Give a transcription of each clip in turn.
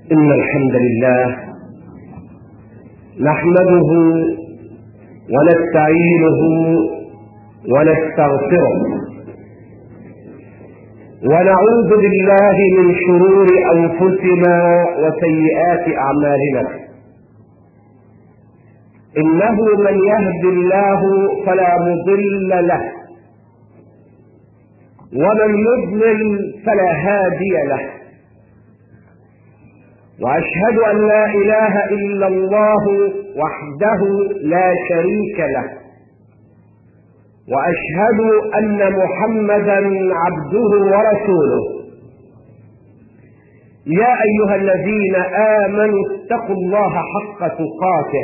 إن الحمد لله نحمده ونستعينه ونستغفره ونعوذ بالله من شرور أنفسنا وسيئات أعمالنا. إنه من يهد الله فلا مضل له ومن يضلل فلا هادي له، وأشهد أن لا إله إلا الله وحده لا شريك له، وأشهد أن محمدا عبده ورسوله. يا أيها الذين آمنوا اتقوا الله حق تقاته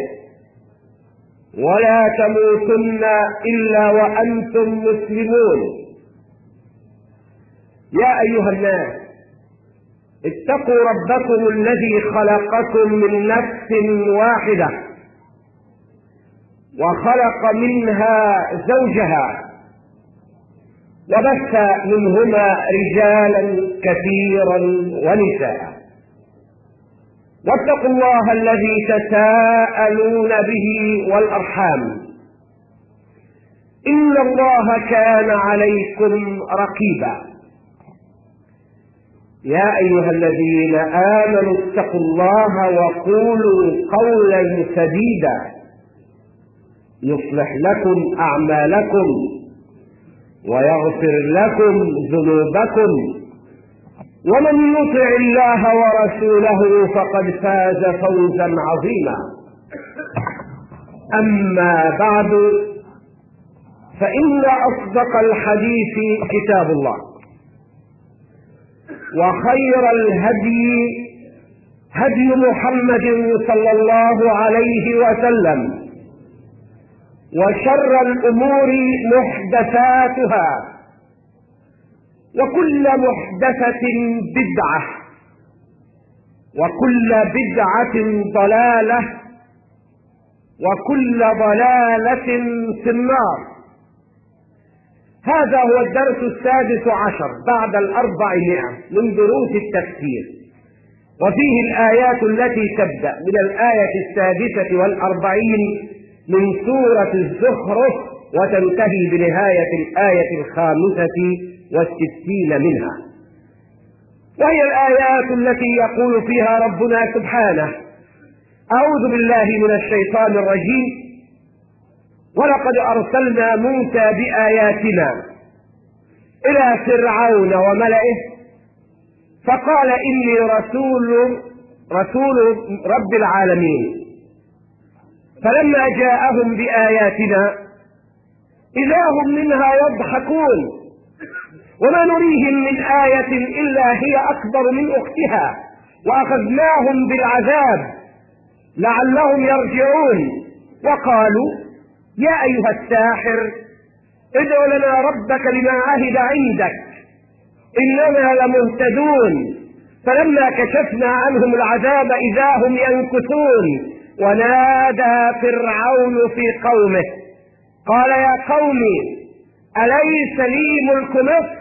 ولا تموتن إلا وأنتم مسلمون. يا أيها الناس اتقوا ربكم الذي خلقكم من نفس واحدة وخلق منها زوجها وبث منهما رجالا كثيرا ونساء، واتقوا الله الذي تساءلون به والأرحام إن الله كان عليكم رقيبا. يا أيها الذين آمنوا اتقوا الله وقولوا قولا سديدا يصلح لكم أعمالكم ويغفر لكم ذنوبكم، ومن يطع الله ورسوله فقد فاز فوزا عظيما. أما بعد، فإن أصدق الحديث كتاب الله، وخير الهدي هدي محمد صلى الله عليه وسلم، وشر الأمور محدثاتها، وكل محدثة بدعة، وكل بدعة ضلالة، وكل ضلالة في النار. هذا هو الدرس 16 بعد 400 من دروس التفسير، وفيه الآيات التي تبدأ من الآية 46 من سورة الزخرف وتنتهي بنهاية الآية 65 منها، وهي الآيات التي يقول فيها ربنا سبحانه: أعوذ بالله من الشيطان الرجيم: ولقد أرسلنا موسى بآياتنا إلى فرعون وملئه فقال إني رسول رب العالمين. فلما جاءهم بآياتنا إذا هم منها يضحكون، وما نريهم من آية إلا هي أكبر من أختها، وأخذناهم بالعذاب لعلهم يرجعون. وقالوا: يا أيها الساحر ادع لنا ربك بما عهد عندك إننا لمهتدون. فلما كشفنا عنهم العذاب إذا هم ينكثون. ونادى فرعون في قومه قال: يا قوم أليس لي ملك مصر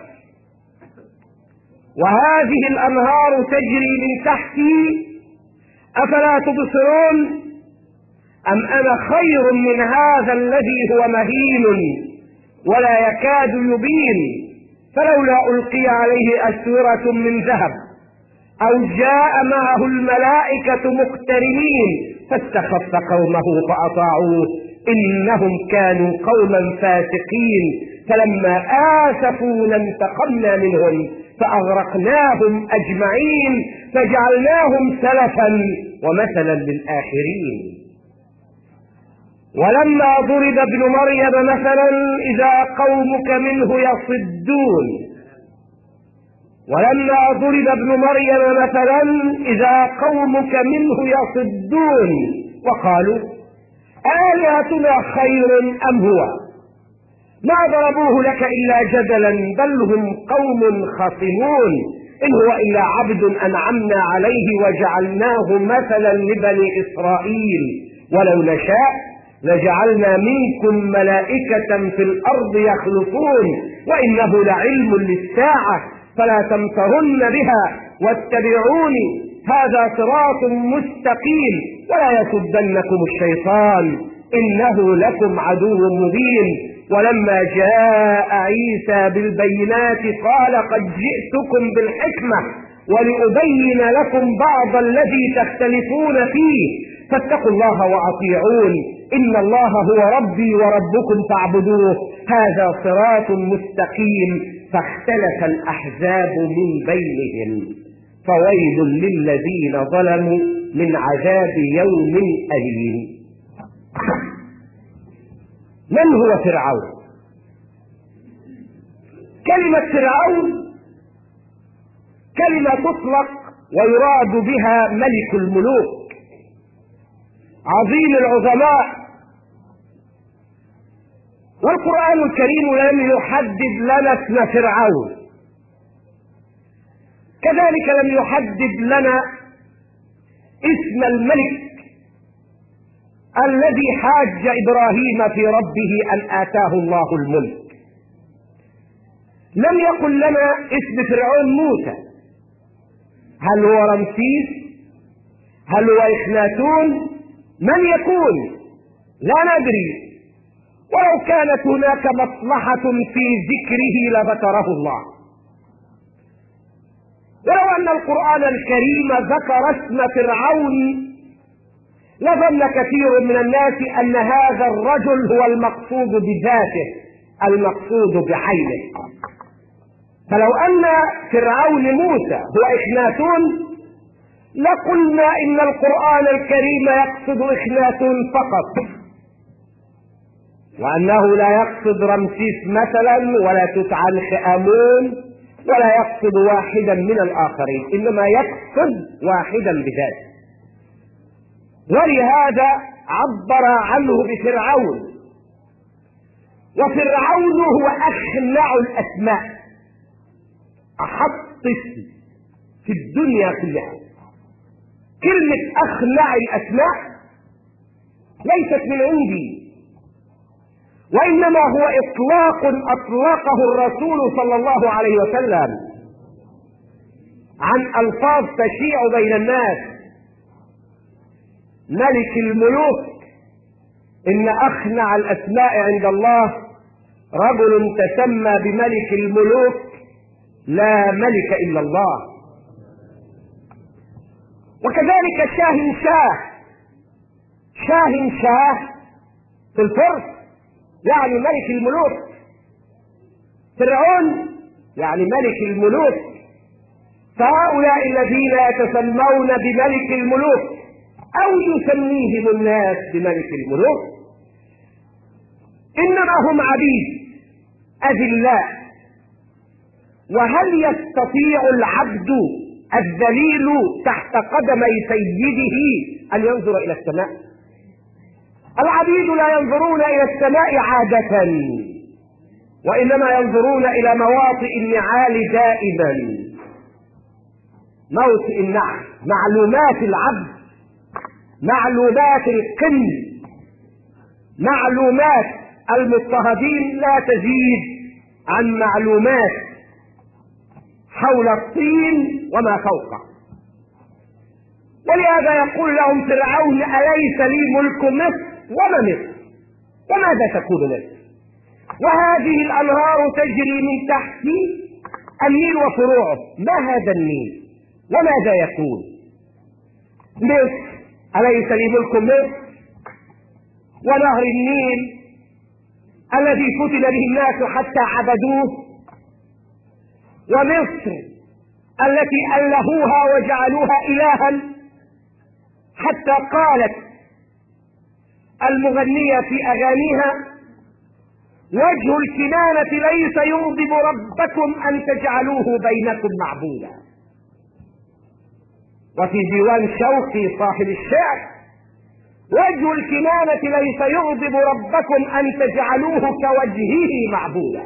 وهذه الأنهار تجري من تحتي أفلا تبصرون؟ أم أنا خير من هذا الذي هو مهين ولا يكاد يبين؟ فلولا ألقي عليه أسورة من ذهب أو جاء معه الملائكة مقترنين فاستخف قومه فأطاعوه إنهم كانوا قوما فاسقين. فلما آسفونا انتقمنا منهم فأغرقناهم أجمعين فجعلناهم سلفا ومثلا للآخرين. ولما ضرب ابن مريم مثلا إذا قومك منه يصدون. ولما ضرب ابن مريم مثلا إذا قومك منه يصدون وقالوا: آلهتنا خير أم هو؟ ما ضربوه لك إلا جدلا بل هم قوم خصمون. إن هو إلا عبد أنعمنا عليه وجعلناه مثلا لبني إسرائيل ولو نشاء لجعلنا منكم ملائكة في الأرض يخلفون وإنه لعلم للساعة فلا تمترن بها واتبعوني هذا صراط مستقيم ولا يصدنكم الشيطان إنه لكم عدو مبين. ولما جاء عيسى بالبينات قال قد جئتكم بالحكمة ولأبين لكم بعض الذي تختلفون فيه فاتقوا الله وأطيعون إن الله هو ربي وربكم فاعبدوه هذا صراط مستقيم. فاختلف الأحزاب من بينهم فويل للذين ظلموا من عذاب يوم أليم. من هو فرعون؟ كلمة فرعون كلمة تطلق ويراد بها ملك الملوك عظيم العظماء، والقرآن الكريم لم يحدد لنا اسم فرعون، كذلك لم يحدد لنا اسم الملك الذي حاج إبراهيم في ربه أن آتاه الله الملك. لم يقل لنا اسم فرعون موسى، هل هو رمسيس؟ هل هو إخناتون؟ من يكون؟ لا ندري، ولو كانت هناك مصلحة في ذكره لذكره الله. ولو أن القرآن الكريم ذكر اسم فرعون لظن كثير من الناس أن هذا الرجل هو المقصود بذاته المقصود بعينه. فلو أن فرعون موسى هو إخناتون لقلنا إن القرآن الكريم يقصد إخناتون فقط، وأنه لا يقصد رمسيس مثلا ولا توت عنخ آمون ولا يقصد واحدا من الآخرين، إنما يقصد واحدا بذاته. ولهذا عبر عنه بفرعون، وفرعون هو أخنع الأسماء، أحط اسم في الدنيا كلها. كلمة أخنع الأسماء ليست من عندي، وإنما هو إطلاق أطلقه الرسول صلى الله عليه وسلم عن ألفاظ تشيع بين الناس. ملك الملوك إن أخنع الأسماء عند الله رجل تسمى بملك الملوك لا ملك إلا الله. وكذلك شاهنشاه، شاهنشاه في الفرس يعني ملك الملوك، فرعون يعني ملك الملوك. فهؤلاء الذين يتسمون بملك الملوك أو يسميهم الناس بملك الملوك إنما هم عبيد أذلاء. وهل يستطيع العبد الذليل تحت قدمي سيده أن ينظر إلى السماء؟ العبيد لا ينظرون إلى السماء عادة، وإنما ينظرون إلى مواطئ النعال دائما. موطئ النعل معلومات العبد، معلومات القن، معلومات المضطهدين لا تزيد عن معلومات حول الطين وما فوقه. ولهذا يقول لهم فرعون أليس لي ملك مصر وما مصر وماذا تكون مصر وهذه الأنهار تجري من تحتي النيل وفروعه، ما هذا النيل وماذا يكون؟ مصر أليس لي ملك مصر ونهر النيل الذي فتن به الناس حتى عبدوه، ومصر التي ألهوها وجعلوها إلها حتى قالت المغنية في أغانيها وجه الكنانة ليس يغضب ربكم أن تجعلوه بينكم معبودا. وفي ديوان شوقي صاحب الشعر وجه الكنانة ليس يغضب ربكم أن تجعلوه كوجهه معبودا،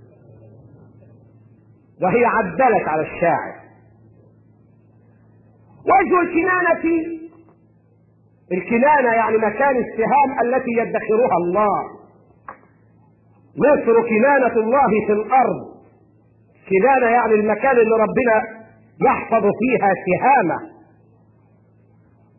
وهي عدلت على الشاعر. وجه الكنانة، الكنانة يعني مكان السهام التي يدخرها الله. مصر كنانة الله في الأرض، كنانة يعني المكان اللي ربنا يحفظ فيها سهامه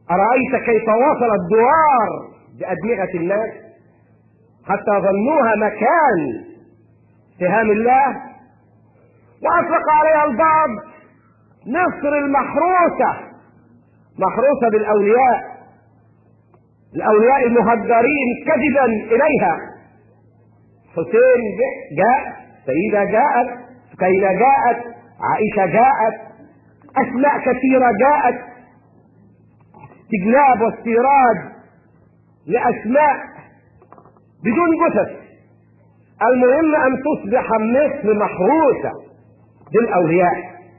أرأيت كيف وصل الدوار بأدمغة الناس حتى ظنوها مكان سهام الله، وأطلق عليها البعض مصر المحروسة، محروسة بالأولياء، الأولياء المهجرين كذبا إليها. حسين جاء، سيدة جاءت، سكينة جاءت، عائشة جاءت، أسماء كثيرة جاءت، استجلاب واستيراد لأسماء بدون جثث. المهم أن تصبح مصر محروسة بالأولياء.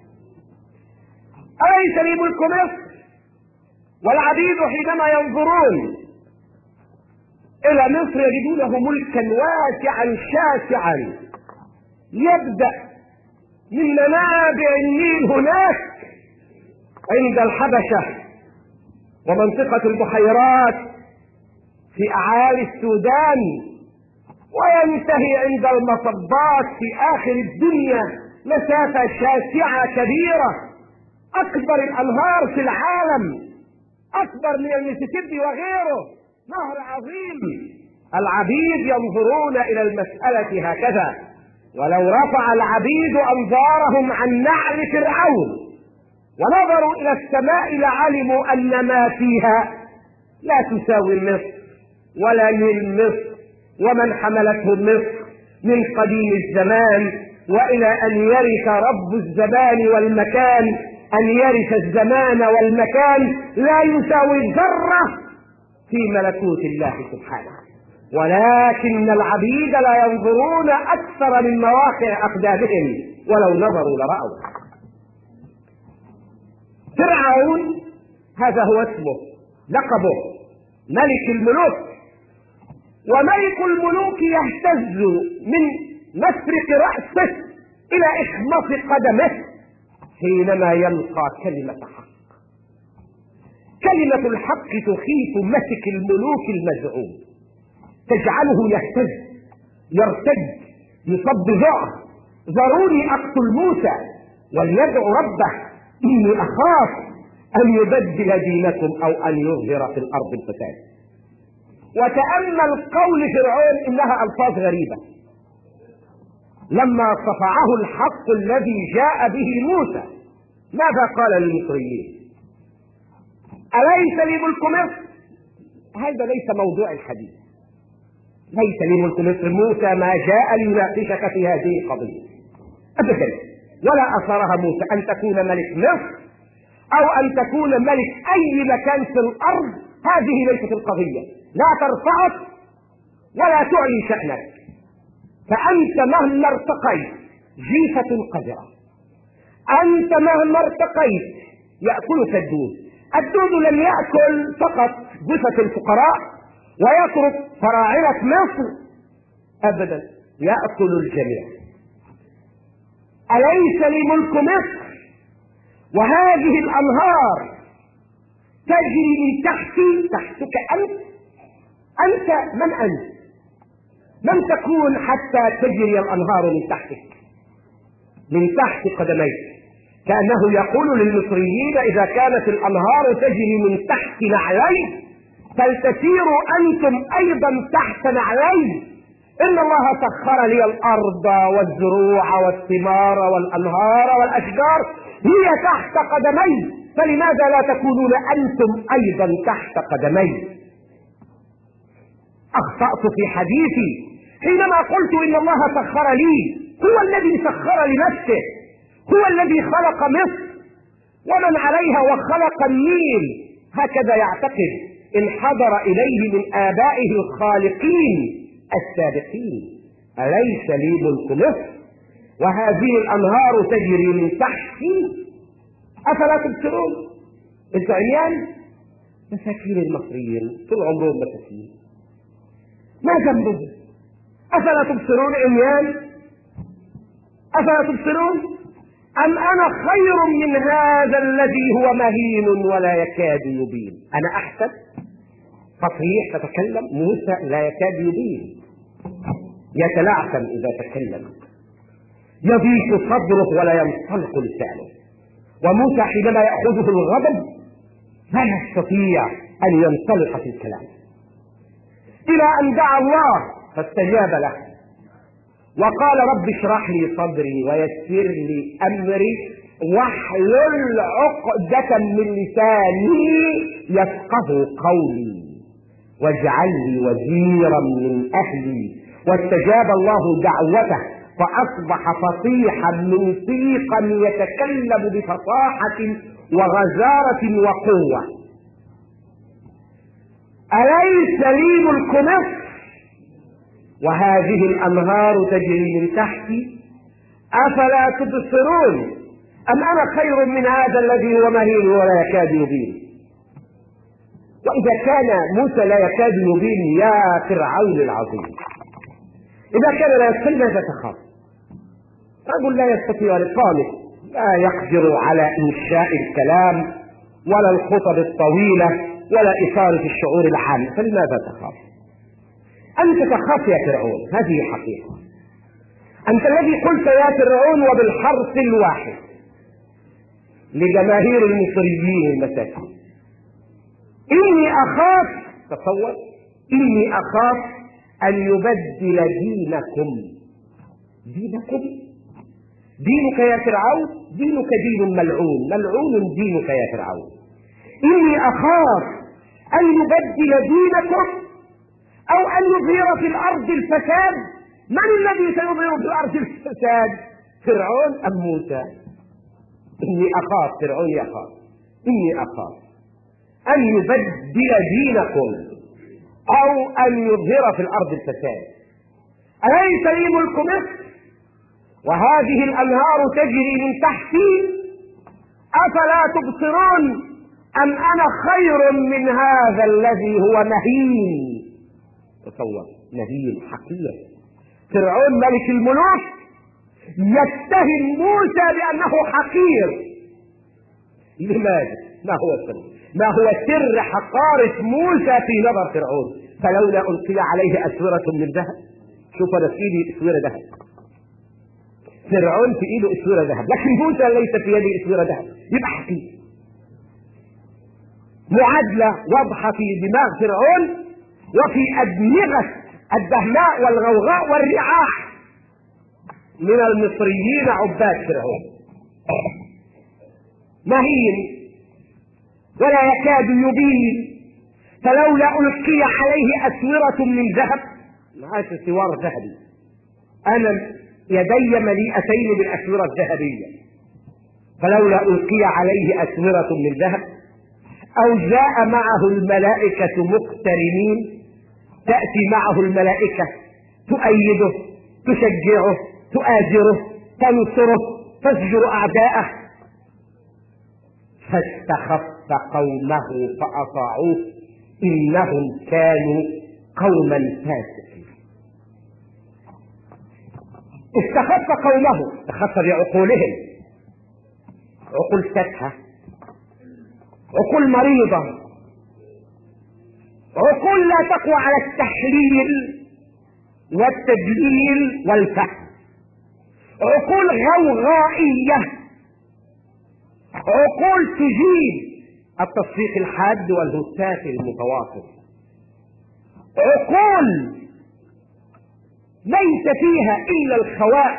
أليس لي ملك مصر؟ والعبيد حينما ينظرون إلى مصر يجدونه ملكا واسعا شاسعا، يبدأ من منابع النيل هناك عند الحبشة ومنطقة البحيرات في أعالي السودان، وينتهي عند المصبات في آخر الدنيا، مسافة شاسعة كبيرة، أكبر الأنهار في العالم، أكبر من المسيسيبي وغيره، نهر عظيم. العبيد ينظرون إلى المسألة هكذا، ولو رفع العبيد أنظارهم عن نعل فرعون ونظروا إلى السماء لعلموا أن ما فيها لا تساوي مصر ولا نيل مصر ومن حملته مصر من قديم الزمان، وإلى أن يرث رب الزمان والمكان، أن يرث الزمان والمكان لا يساوي ذرة في ملكوت الله سبحانه. ولكن العبيد لا ينظرون أكثر من مواقع أقدامهم، ولو نظروا لرأوا. فرعون هذا هو اسمه، لقبه ملك الملوك، وملك الملوك يهتز من مفرق رأسه إلى إخمص قدمه حينما يلقى كلمة حق. كلمة الحق تخيف ملك الملوك المزعوم، تجعله يهتز، يرتد، يصب ذعر. ذروني أقتل موسى وليدعو ربه إني أخاف أن يبدل دينكم أو أن يظهر في الأرض الفساد. وتأمل قول فرعون، إنها ألفاظ غريبة. لما صفعه الحق الذي جاء به موسى ماذا قال للمصريين؟ أليس لي ملك مصر؟ هذا ليس موضوع الحديث، ليس لي ملك مصر. موسى ما جاء ليناقشك في هذه القضية أبدا، ولا أصرها موسى أن تكون ملك مصر أو أن تكون ملك أي مكان في الأرض. هذه ليست القضية، لا ترفعك ولا تعلي شأنك، فأنت مهما ارتقيت جيفة قذرة، أنت مهما ارتقيت يأكلك الدود. الدود لم يأكل فقط جثة الفقراء ويترك فراعنة مصر أبدا، يأكل الجميع. أليس لي ملك مصر وهذه الأنهار تجري من تحتي، تحتك أنت من أنت؟ من تكون حتى تجري الأنهار من تحتك، من تحت قدميك؟ كأنه يقول للمصريين إذا كانت الأنهار تجري من تحت نعلي فلتسيروا أنتم أيضا تحت نعلي. إن الله سخر لي الأرض والزروع والثمار والأنهار والأشجار هي تحت قدمي، فلماذا لا تكونون أنتم أيضا تحت قدمي؟ أخطأت في حديثي حينما قلت إن الله سخر لي، هو الذي سخر لنفسه، هو الذي خلق مصر ومن عليها وخلق النيل. هكذا يعتقد انحدر إليه من آبائه الخالقين السابقين. أليس لي ملك مصر وهذه الأنهار تجري من تحتي أفلا تبصرون؟ انت عميان؟ مساكين المصريين طول عمرهم مساكين، ما ذنبهم؟ أفلا تبصرون عميان؟ أفلا تبصرون؟ أم أنا خير من هذا الذي هو مهين ولا يكاد يبين؟ أنا أحسن؟ تصريح تتكلم، موسى لا يكاد يبين، يتلعثم إذا تكلم، يضيق صدره ولا ينطلق لسانه. وموسى حينما يأخذه الغضب لا يستطيع أن ينطلق في الكلام، إلى أن دعا الله فاستجاب له وقال رب اشرح لي صدري ويسر لي أمري واحلل عقدة من لساني يفقه قولي واجعل لي وزيرا من أهلي. واستجاب الله دعوته فأصبح فصيحا منطيقا يتكلم بفصاحة وغزارة وقوة. أليس لي ملك مصر وهذه الأنهار تجري من تحتي أفلا تبصرون أم أنا خير من هذا الذي هو مهين ولا يكاد يبين. وإذا كان موسى لا يكاد يبين يا فرعون العظيم، إذا كان لا يستطيع ماذا تخاف؟ رجل لا يستطيع لقامه، لا يقدر على إنشاء الكلام ولا الخطب الطويلة ولا إثارة الشعور العام، فلماذا تخاف؟ أنت تخاف يا فرعون، هذه حقيقة. أنت الذي قلت يا فرعون وبالحرف الواحد لجماهير المصريين المساكين: إني أخاف، تصور، إني أخاف أن يبدل دينكم. دينك يا فرعون، دينك دين ملعون، ملعون دينك يا فرعون. إني أخاف أن يبدل دينكم أو أن يظهر في الأرض الفساد. من الذي سيظهر في الأرض الفساد؟ فرعون أم موسى؟ إني أخاف، فرعون يخاف، إني أخاف أن يبدل دينكم أو أن يظهر في الأرض الفساد. أليس لي ملك مصر وهذه الأنهار تجري من تحتي أفلا تبصرون أم أنا خير من هذا الذي هو مهين. تصور، مهين حقير. فرعون ملك الملوك يتهم موسى بأنه حقير. لماذا؟ ما هو سر حقارة موسى في نظر فرعون؟ فلولا ألقي عليه أسورة من ذهب. شوف أنا في إيدي أسورة ذهب، فرعون في إيده أسورة ذهب، لكن موسى ليس في يده أسورة ذهب، يبقى حقير. معادلة واضحة في دماغ فرعون وفي أدمغة الدهماء والغوغاء والرعاح من المصريين عباد فرعون. مهين ولا يكاد يبين، فلولا ألقي عليه أسورة من ذهب. معاش سوار ذهبي، أنا يدي مليئتين بالأسورة الذهبية، فلولا ألقي عليه أسورة من ذهب أو جاء معه الملائكة مقترنين. تأتي معه الملائكة تؤيده، تشجعه، تؤازره، تنصره، تزجر أعداءه. فاستخف قومه فأطاعوه إنهم كانوا قوما فاسقين. استخف قومه، استخف بعقولهم، عقول تافهة، عقول مريضة، عقول لا تقوى على التحليل والتدليل والفهم، عقول غوغائية، عقول تجيب التصفيق الحاد والهتاف المتواصل، عقول ليس فيها إلا الخواء.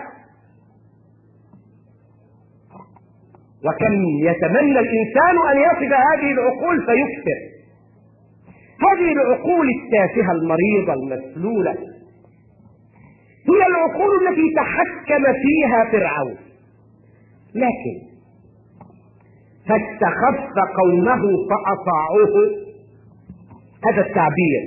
وكم يتمنى الإنسان أن يصل هذه العقول فيكثر. هذه العقول التافهة المريضة المسلولة هي العقول التي تحكم فيها فرعون. لكن فاستخف قومه فأطاعوه، هذا التعبير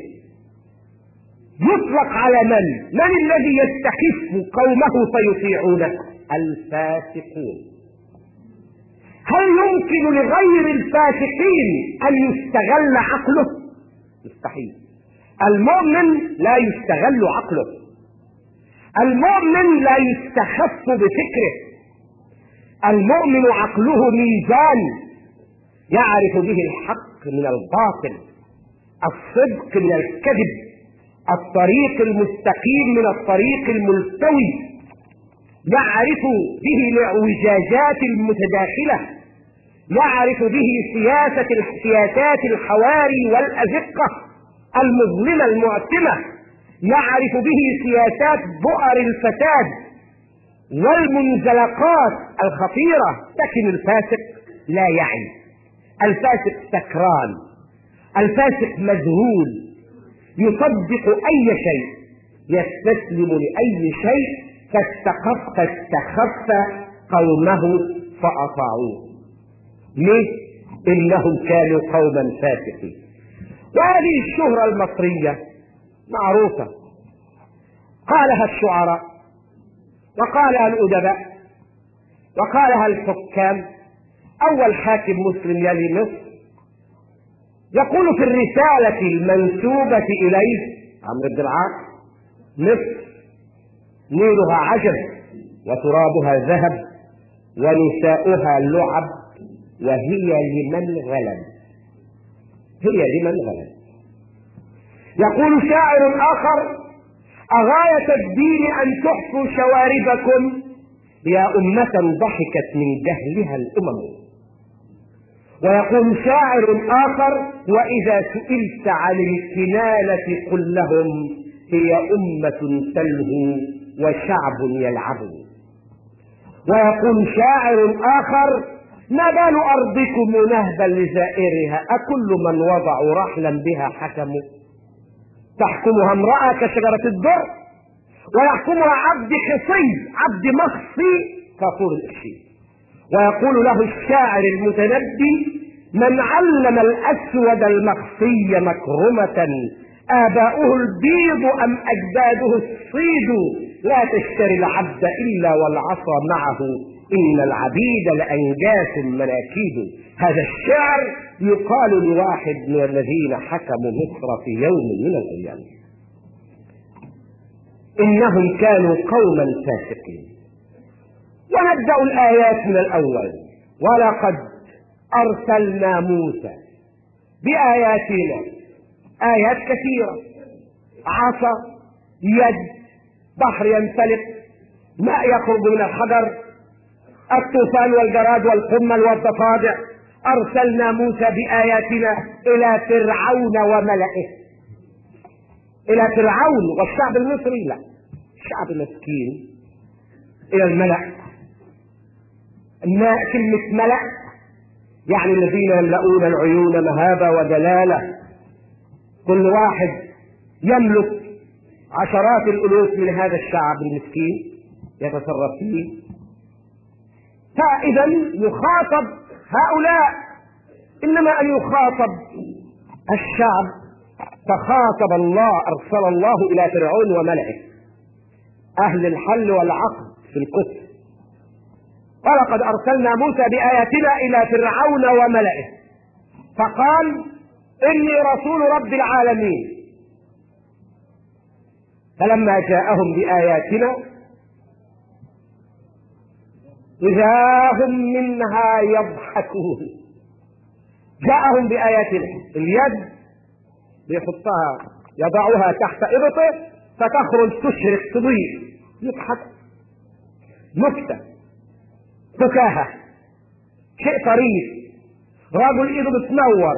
يطلق على من الذي يستخف قومه فيطيعونه؟ الفاسقون. هل يمكن لغير الفاسقين أن يستغل عقله؟ مستحيل. المؤمن لا يستغل عقله، المؤمن لا يستخف بفكره، المؤمن عقله ميزان يعرف به الحق من الباطل، الصدق من الكذب، الطريق المستقيم من الطريق الملتوي، يعرف به الاعوجاجات المتداخلة، يعرف به سياسات الحواري والأزقة المظلمة المعتمة، يعرف به سياسات بؤر الفساد والمنزلقات الخطيرة. لكن الفاسق لا يعي، الفاسق سكران، الفاسق مذهول، يصدق أي شيء، يستسلم لأي شيء. فاستخف قومه فأطاعوه. ليه؟ إنهم كانوا قوما فاسقين. وهذه الشهرة المصرية معروفة، قالها الشعراء وقالها الأدباء وقالها الحكام. أول حاكم مسلم يلي مصر يقول في الرسالة المنسوبة إليه عمرو بن العاص: مصر نيلها عجب وترابها ذهب ونساؤها لعب وهي لمن غلب. هي لمن غلب. يقول شاعر آخر: أغاية الدين أن تحفوا شواربكم يا أمة ضحكت من جهلها الأمم. ويقول شاعر آخر: وإذا سئلت عن الكنانة قل لهم هي أمة تلهو وشعب يلعب. ويقول شاعر آخر: ما بال أرضكم نهبا لزائرها أكل من وضعوا رحلا بها حكموا. تحكمها امرأة كشجرة الدر ويحكمها عبد خصي، عبد مخصي كطور الإشي. ويقول له الشاعر المتنبي: من علم الأسود المخصي مكرمة آباؤه البيض أم أجداده الصيد. لا تشتري العبد إلا والعصا معه إن العبيد لأنجاس مناكيد. هذا الشعر يقال لواحد من الذين حكموا مصر في يوم من الأيام. إنهم كانوا قوما فاسقين. ونبدأ الآيات من الأول: ولقد أرسلنا موسى بآياتنا. آيات كثيرة: عصا، يد، بحر ينفلق، ماء يخرج من الحجر، الطوفان والجراد والقمل والضفادع. أرسلنا موسى بآياتنا إلى فرعون وملئه. إلى فرعون والشعب المصري؟ لا، الشعب مسكين. إلى الملأ. كلمة ملأ يعني الذين يملؤون العيون مهابة ودلالة، كل واحد يملك عشرات الألوف من هذا الشعب المسكين يتصرف فيه. فإذا يخاطب هؤلاء، إنما أن يخاطب الشعب. فخاطب الله، أرسل الله إلى فرعون وملئه، أهل الحل والعقد في القدس. ولقد أرسلنا موسى بآياتنا إلى فرعون وملئه فقال: إني رسول رب العالمين. فلما جاءهم بآياتنا إذا هم منها يضحكون. جاءهم بآياتنا، اليد يحطها يضعها تحت إبطه فتخرج تشرق تضيء، يضحك، نكتة، فكاهة، شيء طريف. رجل ايده بتنور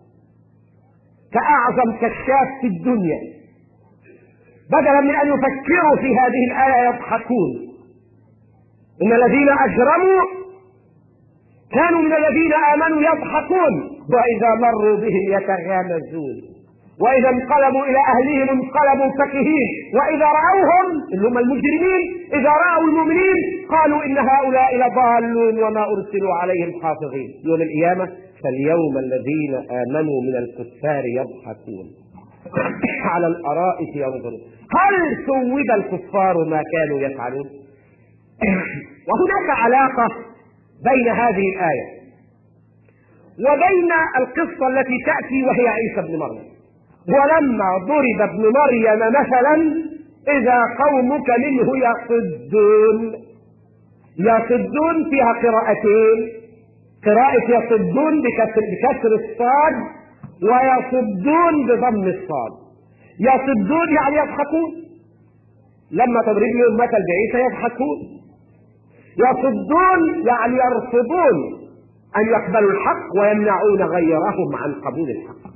كأعظم كشاف في الدنيا، بدلا من أن يفكروا في هذه الآية يضحكون. إن الذين أجرموا كانوا من الذين آمنوا يضحكون، وإذا مروا بهم يتغامزون، وإذا انقلبوا إلى أهلهم انقلبوا فكهين، وإذا رأوهم اللي هم المجرمين إذا رأوا المؤمنين قالوا إن هؤلاء لضالون وما أرسلوا عليهم حافظين. يوم القيامة: فاليوم الذين آمنوا من الكفار يضحكون على الأرائك ينظرون هل ثوب الكفار ما كانوا يفعلون. وهناك علاقة بين هذه الآية وبين القصة التي تأتي وهي عيسى بن مريم. ولما ضرب ابن مريم مثلا إذا قومك منه يصدون. يصدون فيها قراءتين: قراءة يصدون بكسر الصاد ويصدون بضم الصاد. يصدون يعني يضحكون، لما تضرب لهم مثل بعيسى يضحكون. يصدون يعني يرفضون أن يقبلوا الحق ويمنعون غيرهم عن قبول الحق.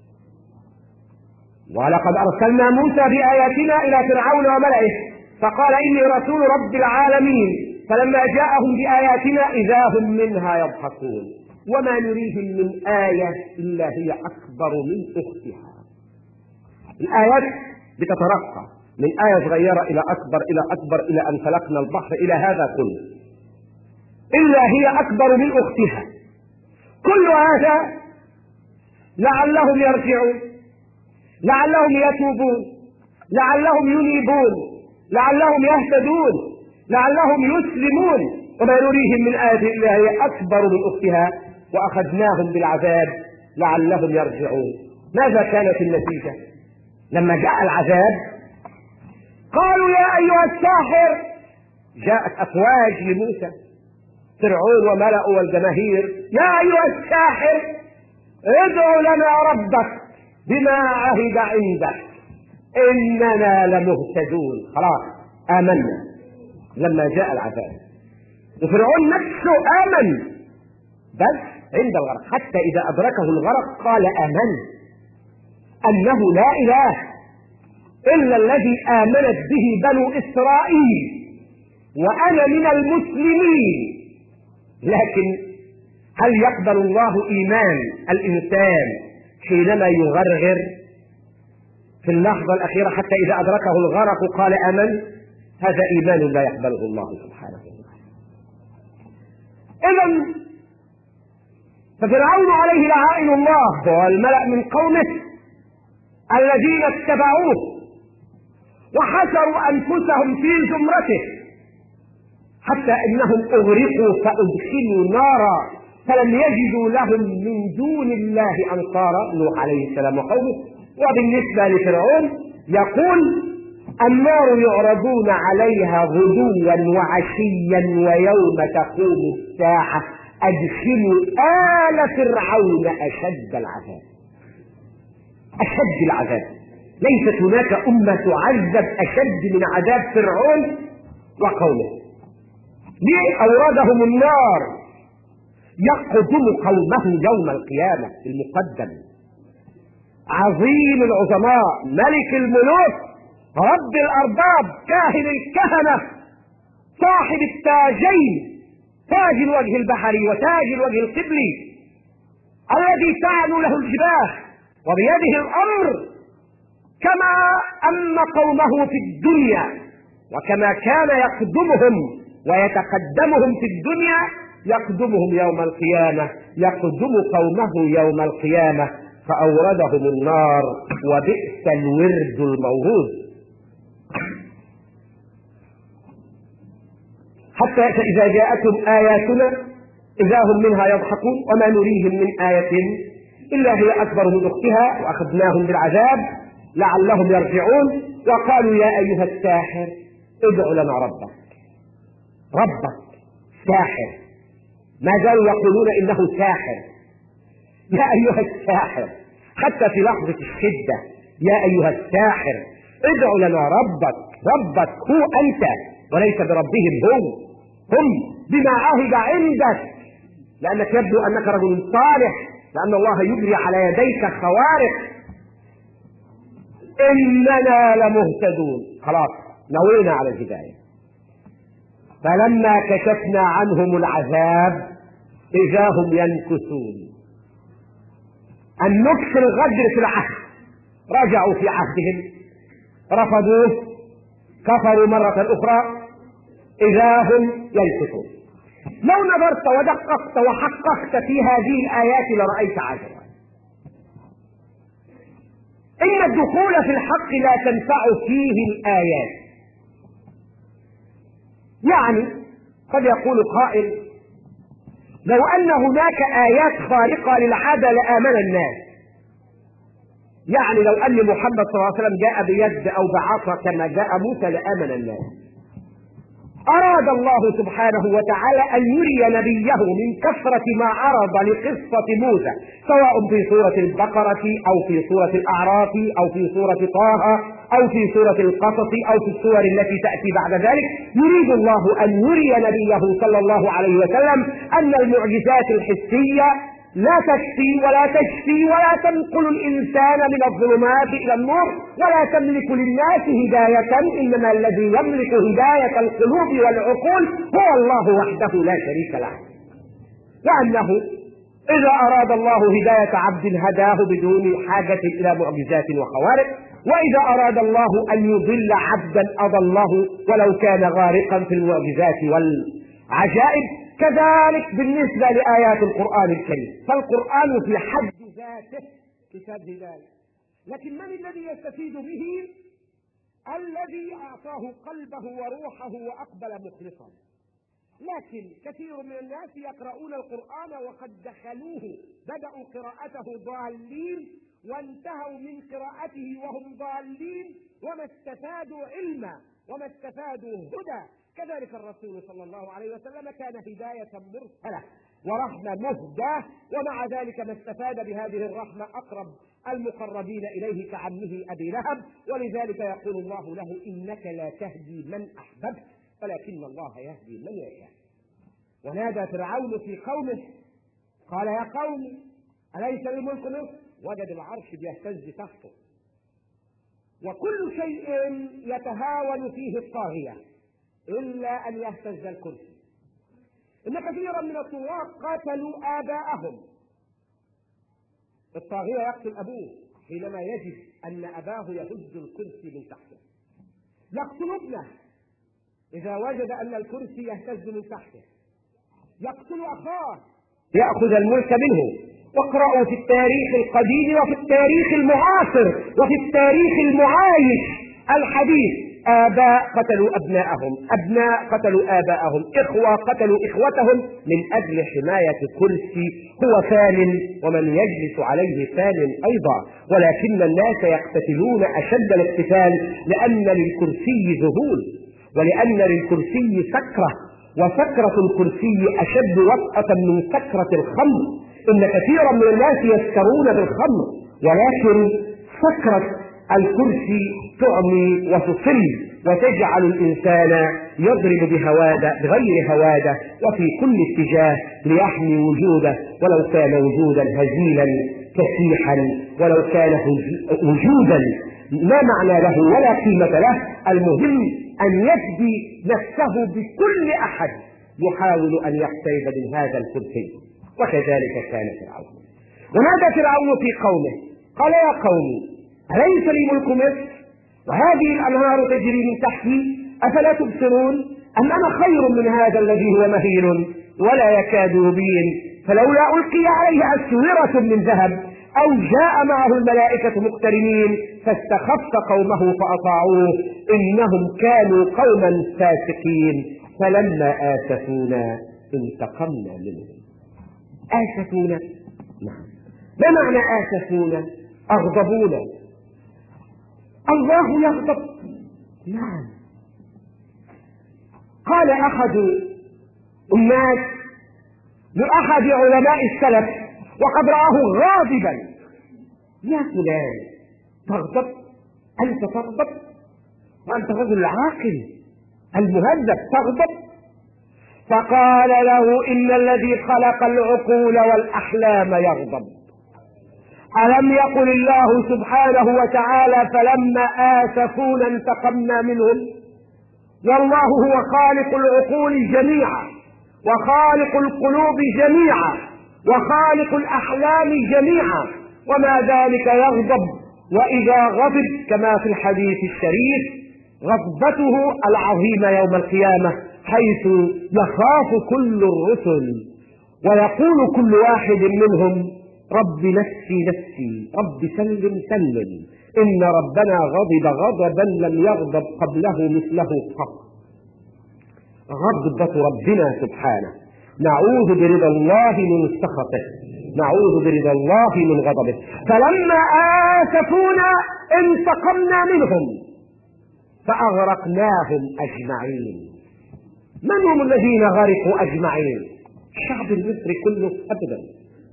ولقد أرسلنا موسى بآياتنا إلى فرعون وملئه فقال إني رسول رب العالمين فلما جاءهم بآياتنا إذا هم منها يضحكون وما نريهم من آية إلا هي أكبر من أختها. الآيات بتترقى من آية صغيرة إلى أكبر إلى أكبر إلى أن خلقنا البحر إلى هذا كله، إلا هي أكبر من أختها. كل هذا لعلهم يرجعون، لعلهم يتوبون، لعلهم ينيبون، لعلهم يهتدون، لعلهم يسلمون. وما نريهم من آية إلا هي أكبر من أختها وأخذناهم بالعذاب لعلهم يرجعون. ماذا كانت النتيجة لما جاء العذاب؟ قالوا يا أيها الساحر. جاءت أفواج لموسى، فرعون وملأه والجماهير، يا أيها الساحر ادع لنا ربك بما عهد عندك إننا لمهتدون. خلاص آمنا لما جاء العذاب، وفرعون نفسه آمن بس عند الغرق، حتى إذا أدركه الغرق قال آمنت أنه لا إله إلا الذي آمنت به بنو إسرائيل وأنا من المسلمين. لكن هل يقبل الله إيمان الإنسان حينما يغرغر في اللحظة الأخيرة حتى إذا أدركه الغرق قال آمن؟ هذا إيمان لا يقبله الله سبحانه وتعالى. إذن ففرعون عليه لعائن الله والملأ من قومه الذين اتبعوه وحشروا أنفسهم في زمرته حتى إنهم أغرقوا فأدخلوا نارا فلم يجدوا لهم من دون الله أنصارا، نوح عليه السلام وقومه. وبالنسبة لفرعون يقول النار يعرضون عليها غدوا وعشيا ويوم تقوم الساعة أدخلوا آل فرعون أشد العذاب. أشد العذاب، ليست هناك أمة تعذب أشد من عذاب فرعون وقومه. ليه أوردهم النار؟ يقدم قومه يوم القيامة المقدم، عظيم العظماء، ملك الملوك، رب الأرباب، كاهن الكهنة، صاحب التاجين، تاج الوجه البحري وتاج الوجه القبلي، الذي تعلو له الجباه وبيده الأمر، كما أن قومه في الدنيا وكما كان يقدمهم ويتقدمهم في الدنيا يقدمهم يوم القيامة، يقدم قومه يوم القيامة فأوردهم النار وبئس الورد المورود. حتى إذا جاءتهم آياتنا إذا هم منها يضحكون وما نريهم من آية إلا هي أكبر من أختها وأخذناهم بالعذاب لعلهم يرجعون. وقالوا يا أيها الساحر ادع لنا ربك. ربك ساحر، ما زالوا يقولون إنه ساحر. يا أيها الساحر، حتى في لحظة الشدة يا أيها الساحر ادع لنا ربك. ربك هو أنت وليس بربهم هم بما عهد عندك، لأنك يبدو أنك رجل صالح، لأن الله يجري على يديك خوارق. إننا لمهتدون. خلاص نوينا على الهداية. فلما كشفنا عنهم العذاب إذا هم ينكثون. النكث الغدر في العهد، رجعوا في عهدهم، رفضوه، كفروا مرة أخرى، إذا هم ينكثون. لو نظرت ودققت وحققت في هذه الآيات لرأيت عجبا. إن الدخول في الحق لا تنفع فيه الآيات. يعني قد يقول قائل لو أن هناك آيات خارقة للعادة لآمن الناس. يعني لو أن محمد صلى الله عليه وسلم جاء بيد أو بعصا كما جاء موسى لآمن الناس. أراد الله سبحانه وتعالى أن يري نبيه من كثرة ما عرض لقصة موسى، سواء في سورة البقرة أو في سورة الأعراف أو في سورة طه أو في سورة القصص أو في السور التي تأتي بعد ذلك. يريد الله أن يري نبيه صلى الله عليه وسلم أن المعجزات الحسية لا تكفي ولا تشفي ولا تنقل الإنسان من الظلمات إلى النور ولا تملك للناس هداية، إنما الذي يملك هداية القلوب والعقول هو الله وحده لا شريك له. وأنه إذا أراد الله هداية عبد هداه بدون حاجة إلى معجزات وخوارق، وإذا أراد الله أن يضل عبدا أضله ولو كان غارقا في المعجزات والعجائب. كذلك بالنسبة لآيات القرآن الكريم، فالقرآن في حد ذاته كتاب هداية، لكن من الذي يستفيد به؟ الذي أعطاه قلبه وروحه وأقبل مخلصا. لكن كثير من الناس يقرؤون القرآن وقد دخلوه، بدأوا قراءته ضالين وانتهوا من قراءته وهم ضالين وما استفادوا علما وما استفادوا هدى. كذلك الرسول صلى الله عليه وسلم كان هداية مرسلة ورحمة مهداة، ومع ذلك ما استفاد بهذه الرحمة أقرب المقربين إليه كعمه أبي لهب. ولذلك يقول الله له: إنك لا تهدي من أحببت ولكن الله يهدي من يشاء. ونادى فرعون في قومه قال: يا قوم أليس لي ملك مصر؟ وجد العرش بيهتز تحته وكل شيء يتهاون فيه الطاغية إلا أن يهتز الكرسي. إن كثيرا من الطغاة قاتلوا آباءهم. الطاغية يقتل أبوه حينما يجد أن أباه يهز الكرسي من تحته، يقتل ابنه إذا وجد أن الكرسي يهتز من تحته، يقتل أخاه يأخذ الملك منه. واقرأوا في التاريخ القديم وفي التاريخ المعاصر وفي التاريخ المعايش الحديث: آباء قتلوا أبناءهم، أبناء قتلوا آباءهم، إخوة قتلوا إخوتهم من أجل حماية كرسي هو فان ومن يجلس عليه فان أيضا. ولكن الناس يقتتلون أشد الاقتتال لأن للكرسي ذهول ولأن للكرسي سكرة، وسكرة الكرسي أشد وطأة من سكرة الخمر. إن كثيرا من الناس يسكرون بالخمر، ولكن سكرة الكرسي تعمي وتصل وتجعل الإنسان يضرب بغير هواده وفي كل اتجاه ليحمي وجوده، ولو كان وجودا هزيلا كسيحا، ولو كان وجودا لا معنى له ولا قيمة له. المهم أن يفدي نفسه بكل أحد يحاول أن يقترب من هذا الكرسي. وكذلك كان فرعون. ونادى فرعون في قومه قال: يا قوم أليس لي ملك مصر وهذه الأنهار تجري من تحتي أفلا تبصرون أم أنا خير من هذا الذي هو مهين ولا يكاد يبين فلولا ألقي عليه أسورة من ذهب أو جاء معه الملائكة مقترنين فاستخف قومه فأطاعوه إنهم كانوا قوما فاسقين فلما آسفونا انتقمنا منهم. آسفونا، نعم. ما معنى آسفونا؟ أغضبونا. الله يغضب، نعم. قال أحد الناس لأحد علماء السلف وقد رآه غاضبا: يا فلان تغضب؟ أنت تغضب وأنت رجل عاقل المهذب تغضب؟ فقال له: إن الذي خلق العقول والأحلام يغضب. ألم يقل الله سبحانه وتعالى: فلما آسفونا انتقمنا منهم؟ والله هو خالق العقول جميعا وخالق القلوب جميعا وخالق الأحلام جميعا، وما ذلك يغضب. وإذا غضب كما في الحديث الشريف غضبته العظيمة يوم القيامة، حيث يخاف كل الرسل ويقول كل واحد منهم: رب نفسي نفسي، رب سلم سلم، إن ربنا غضب غضبا لم يغضب قبله مثله قط. غضبة ربنا سبحانه، نعوذ برضا الله من سخطه، نعوذ برضا الله من غضبه. فلما آسفونا انتقمنا منهم فأغرقناهم أجمعين. من هم الذين غرقوا أجمعين؟ الشعب المصري كله أبدا،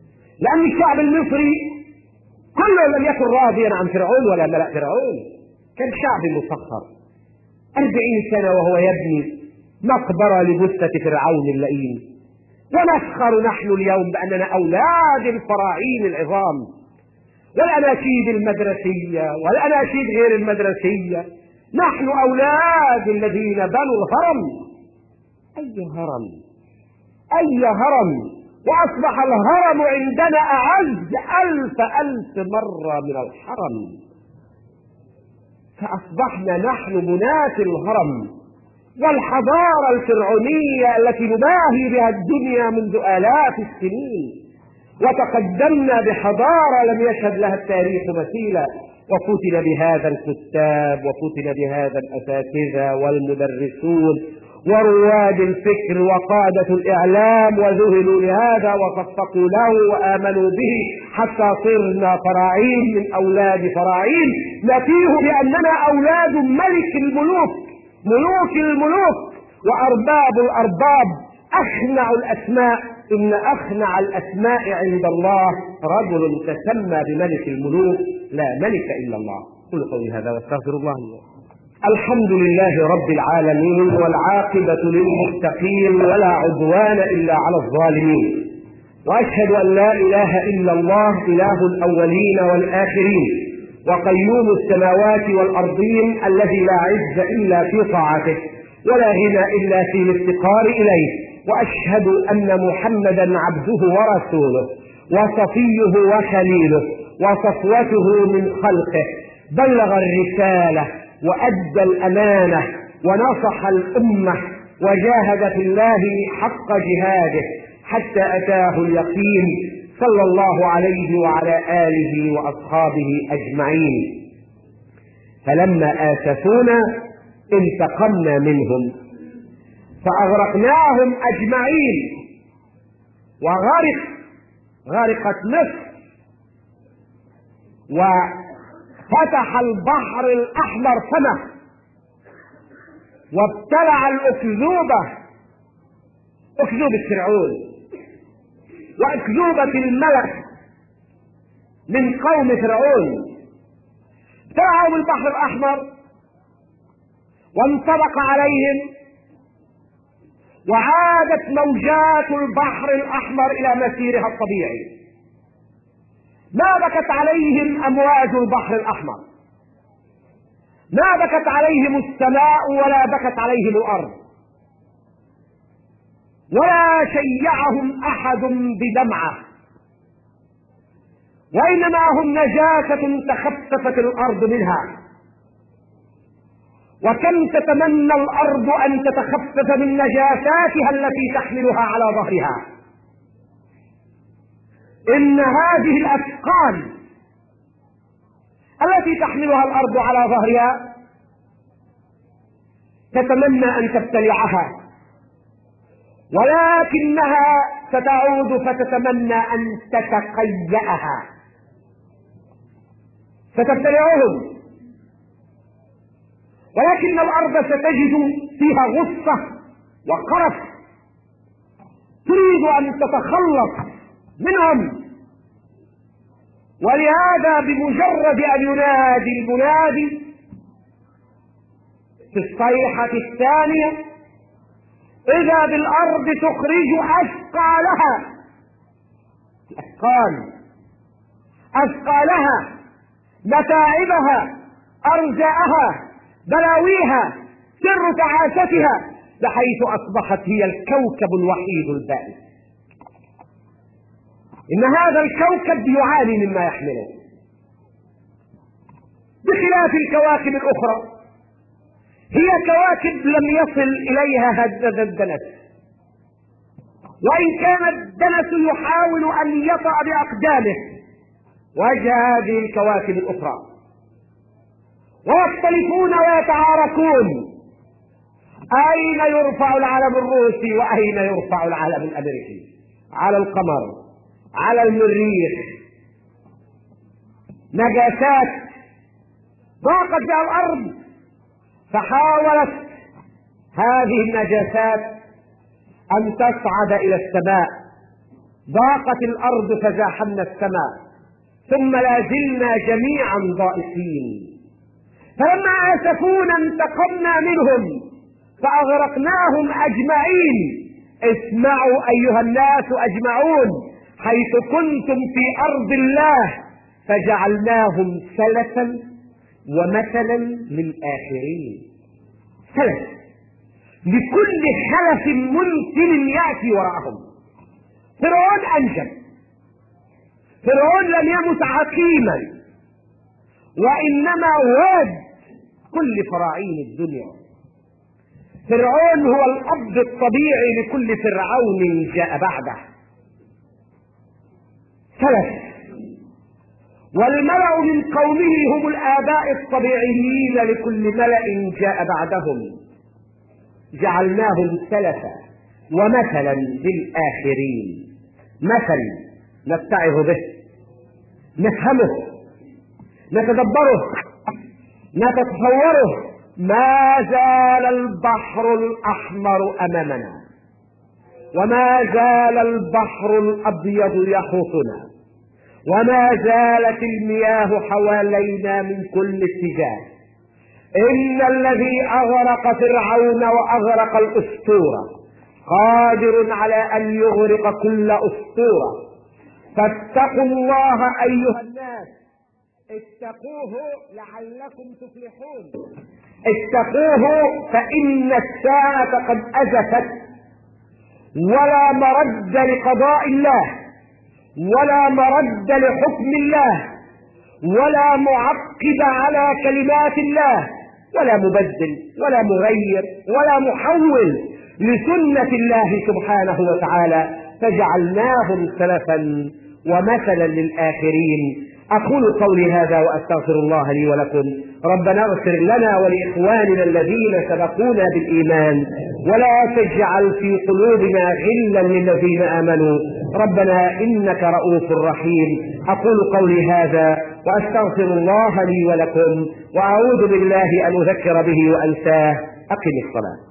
لأن الشعب المصري كله لم يكن راضيا عن فرعون ولا ملأ فرعون، كان شعب مسخر 40 سنة وهو يبني مقبرة لجثة فرعون اللئيم، ونفخر نحن اليوم بأننا أولاد الفراعين العظام، والأناشيد المدرسية والأناشيد غير المدرسية، نحن أولاد الذين بنوا الهرم. أي هرم؟ أي هرم؟ وأصبح الهرم عندنا أعز 1000 مرة من الحرم، فأصبحنا نحن بناة الهرم والحضارة الفرعونية التي نباهي بها الدنيا منذ آلاف السنين، وتقدمنا بحضارة لم يشهد لها التاريخ مثيلا، وفتن بهذا الكتاب وفتن بهذا الأساتذة والمدرسون ورواد الفكر وقادة الإعلام، وذهلوا لهذا وصفقوا له وآمنوا به حتى صرنا فراعين من أولاد فراعين، نتيه بأننا أولاد ملك الملوك، ملوك الملوك وأرباب الأرباب، أخنع الأسماء. إن أخنع الأسماء عند الله رجل تسمى بملك الملوك، لا ملك إلا الله. قل قولي هذا واستغفر الله لي. الحمد لله رب العالمين، والعاقبة للمتقين، ولا عدوان إلا على الظالمين، وأشهد أن لا إله إلا الله إله الأولين والآخرين، وقيوم السماوات والأرضين، الذي لا عز إلا في طاعته ولا غنى إلا في الافتقار إليه. وأشهد أن محمدا عبده ورسوله وصفيه وخليله وصفوته من خلقه، بلغ الرسالة وأدى الأمانة ونصح الأمة وجاهد في الله حق جهاده حتى أتاه اليقين، صلى الله عليه وعلى آله وأصحابه أجمعين. فلما آسفونا انتقمنا منهم فأغرقناهم أجمعين، غرقت مصر، وفتح البحر الأحمر فمه، وابتلع الأكذوبة، أكذوبة فرعون وأكذوبة الملك من قوم فرعون، ابتلعهم البحر الأحمر وانطبق عليهم، وعادت موجات البحر الأحمر إلى مسيرها الطبيعي. ما بكت عليهم أمواج البحر الأحمر، ما بكت عليهم السماء ولا بكت عليهم الأرض، ولا شيعهم أحد بدمعة، وإنما هم نجاسة تخففت الأرض منها. وكم تتمنى الأرض أن تتخفف من نجاساتها التي تحملها على ظهرها. إن هذه الأثقال التي تحملها الأرض على ظهرها تتمنى أن تبتلعها، ولكنها ستعود فتتمنى أن تتقيأها، ستبتلعهم، ولكن الأرض ستجد فيها غصة وقرف، تريد أن تتخلص منهم. ولهذا بمجرد أن ينادي المنادي في الصيحة الثانية إذا بالأرض تخرج أثقالها، أثقالها، متاعبها، أرجاءها، بلاويها، سر تعاستها، بحيث أصبحت هي الكوكب الوحيد البائس. إن هذا الكوكب يعاني مما يحمله، بخلاف الكواكب الأخرى، هي كواكب لم يصل إليها هذا الدنس، وإن كان الدنس يحاول أن يطأ بأقدامه وجه هذه الكواكب الأخرى، ويختلفون ويتعاركون، أين يرفع العلم الروسي وأين يرفع العلم الأمريكي، على القمر، على المريخ. نجاسات ضاقت بها الأرض، فحاولت هذه النجاسات أن تصعد إلى السماء، ضاقت الأرض فزاحمنا السماء، ثم لا زلنا جميعا ضائقين، فلما آسفونا انتقمنا منهم فأغرقناهم أجمعين. اسمعوا أيها الناس أجمعون، حيث كنتم في أرض الله فجعلناهم سلفا ومثلا للآخرين. سلف لكل خلف منتن يأتي وراءهم. فرعون أنجب، فرعون لم يمت عقيما، وإنما واد كل فراعين الدنيا. فرعون هو الأب الطبيعي لكل فرعون جاء بعده. سلف. والملأ من قومه هم الآباء الطبيعيين لكل ملأ جاء بعدهم. جعلناهم سلفا ومثلا للآخرين. مثل نتعظ به، نفهمه، نتدبره، نتصوره. ما زال البحر الأحمر أمامنا، وما زال البحر الأبيض يحوطنا، وما زالت المياه حوالينا من كل اتجاه. إن الذي أغرق فرعون وأغرق الأسطورة قادر على أن يغرق كل أسطورة. فاتقوا الله أيها الناس، اتقوه لعلكم تفلحون. اتقوه فإن الساعة قد أزفت، ولا مرد لقضاء الله، ولا مرد لحكم الله، ولا معقب على كلمات الله، ولا مبدل ولا مغير ولا محول لسنة الله سبحانه وتعالى. فجعلناهم سلفا ومثلا للآخرين. أقول قولي هذا وأستغفر الله لي ولكم. ربنا اغفر لنا ولإخواننا الذين سبقونا بالإيمان، ولا تجعل في قلوبنا غلا للذين آمنوا، ربنا إنك رؤوف رحيم. أقول قولي هذا وأستغفر الله لي ولكم، وأعوذ بالله أن أذكر به وأنساه. أقم الصلاة.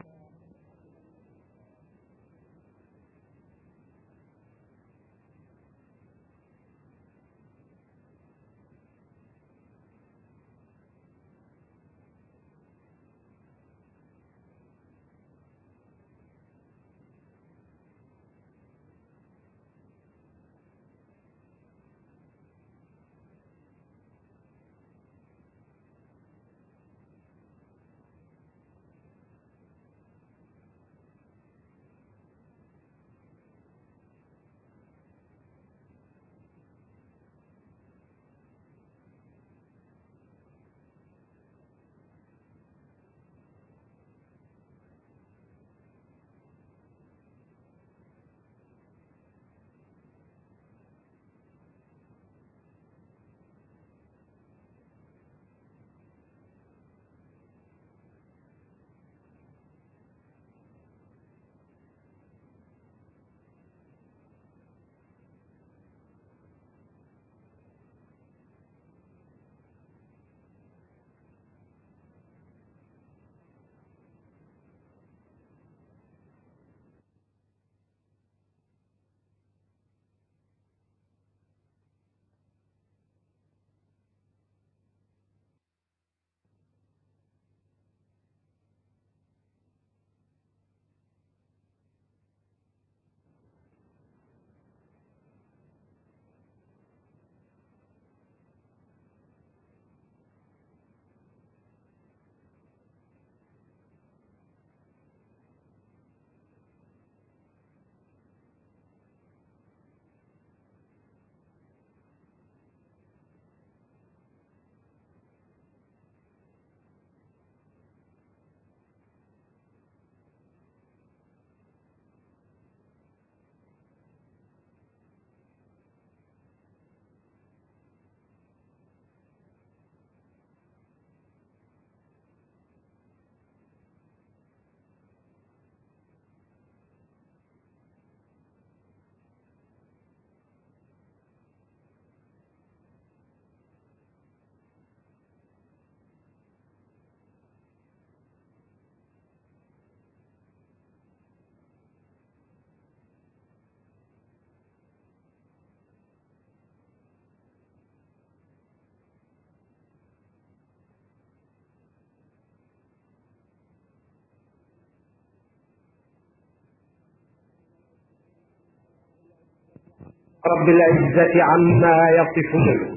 رب العزة عما يصفون،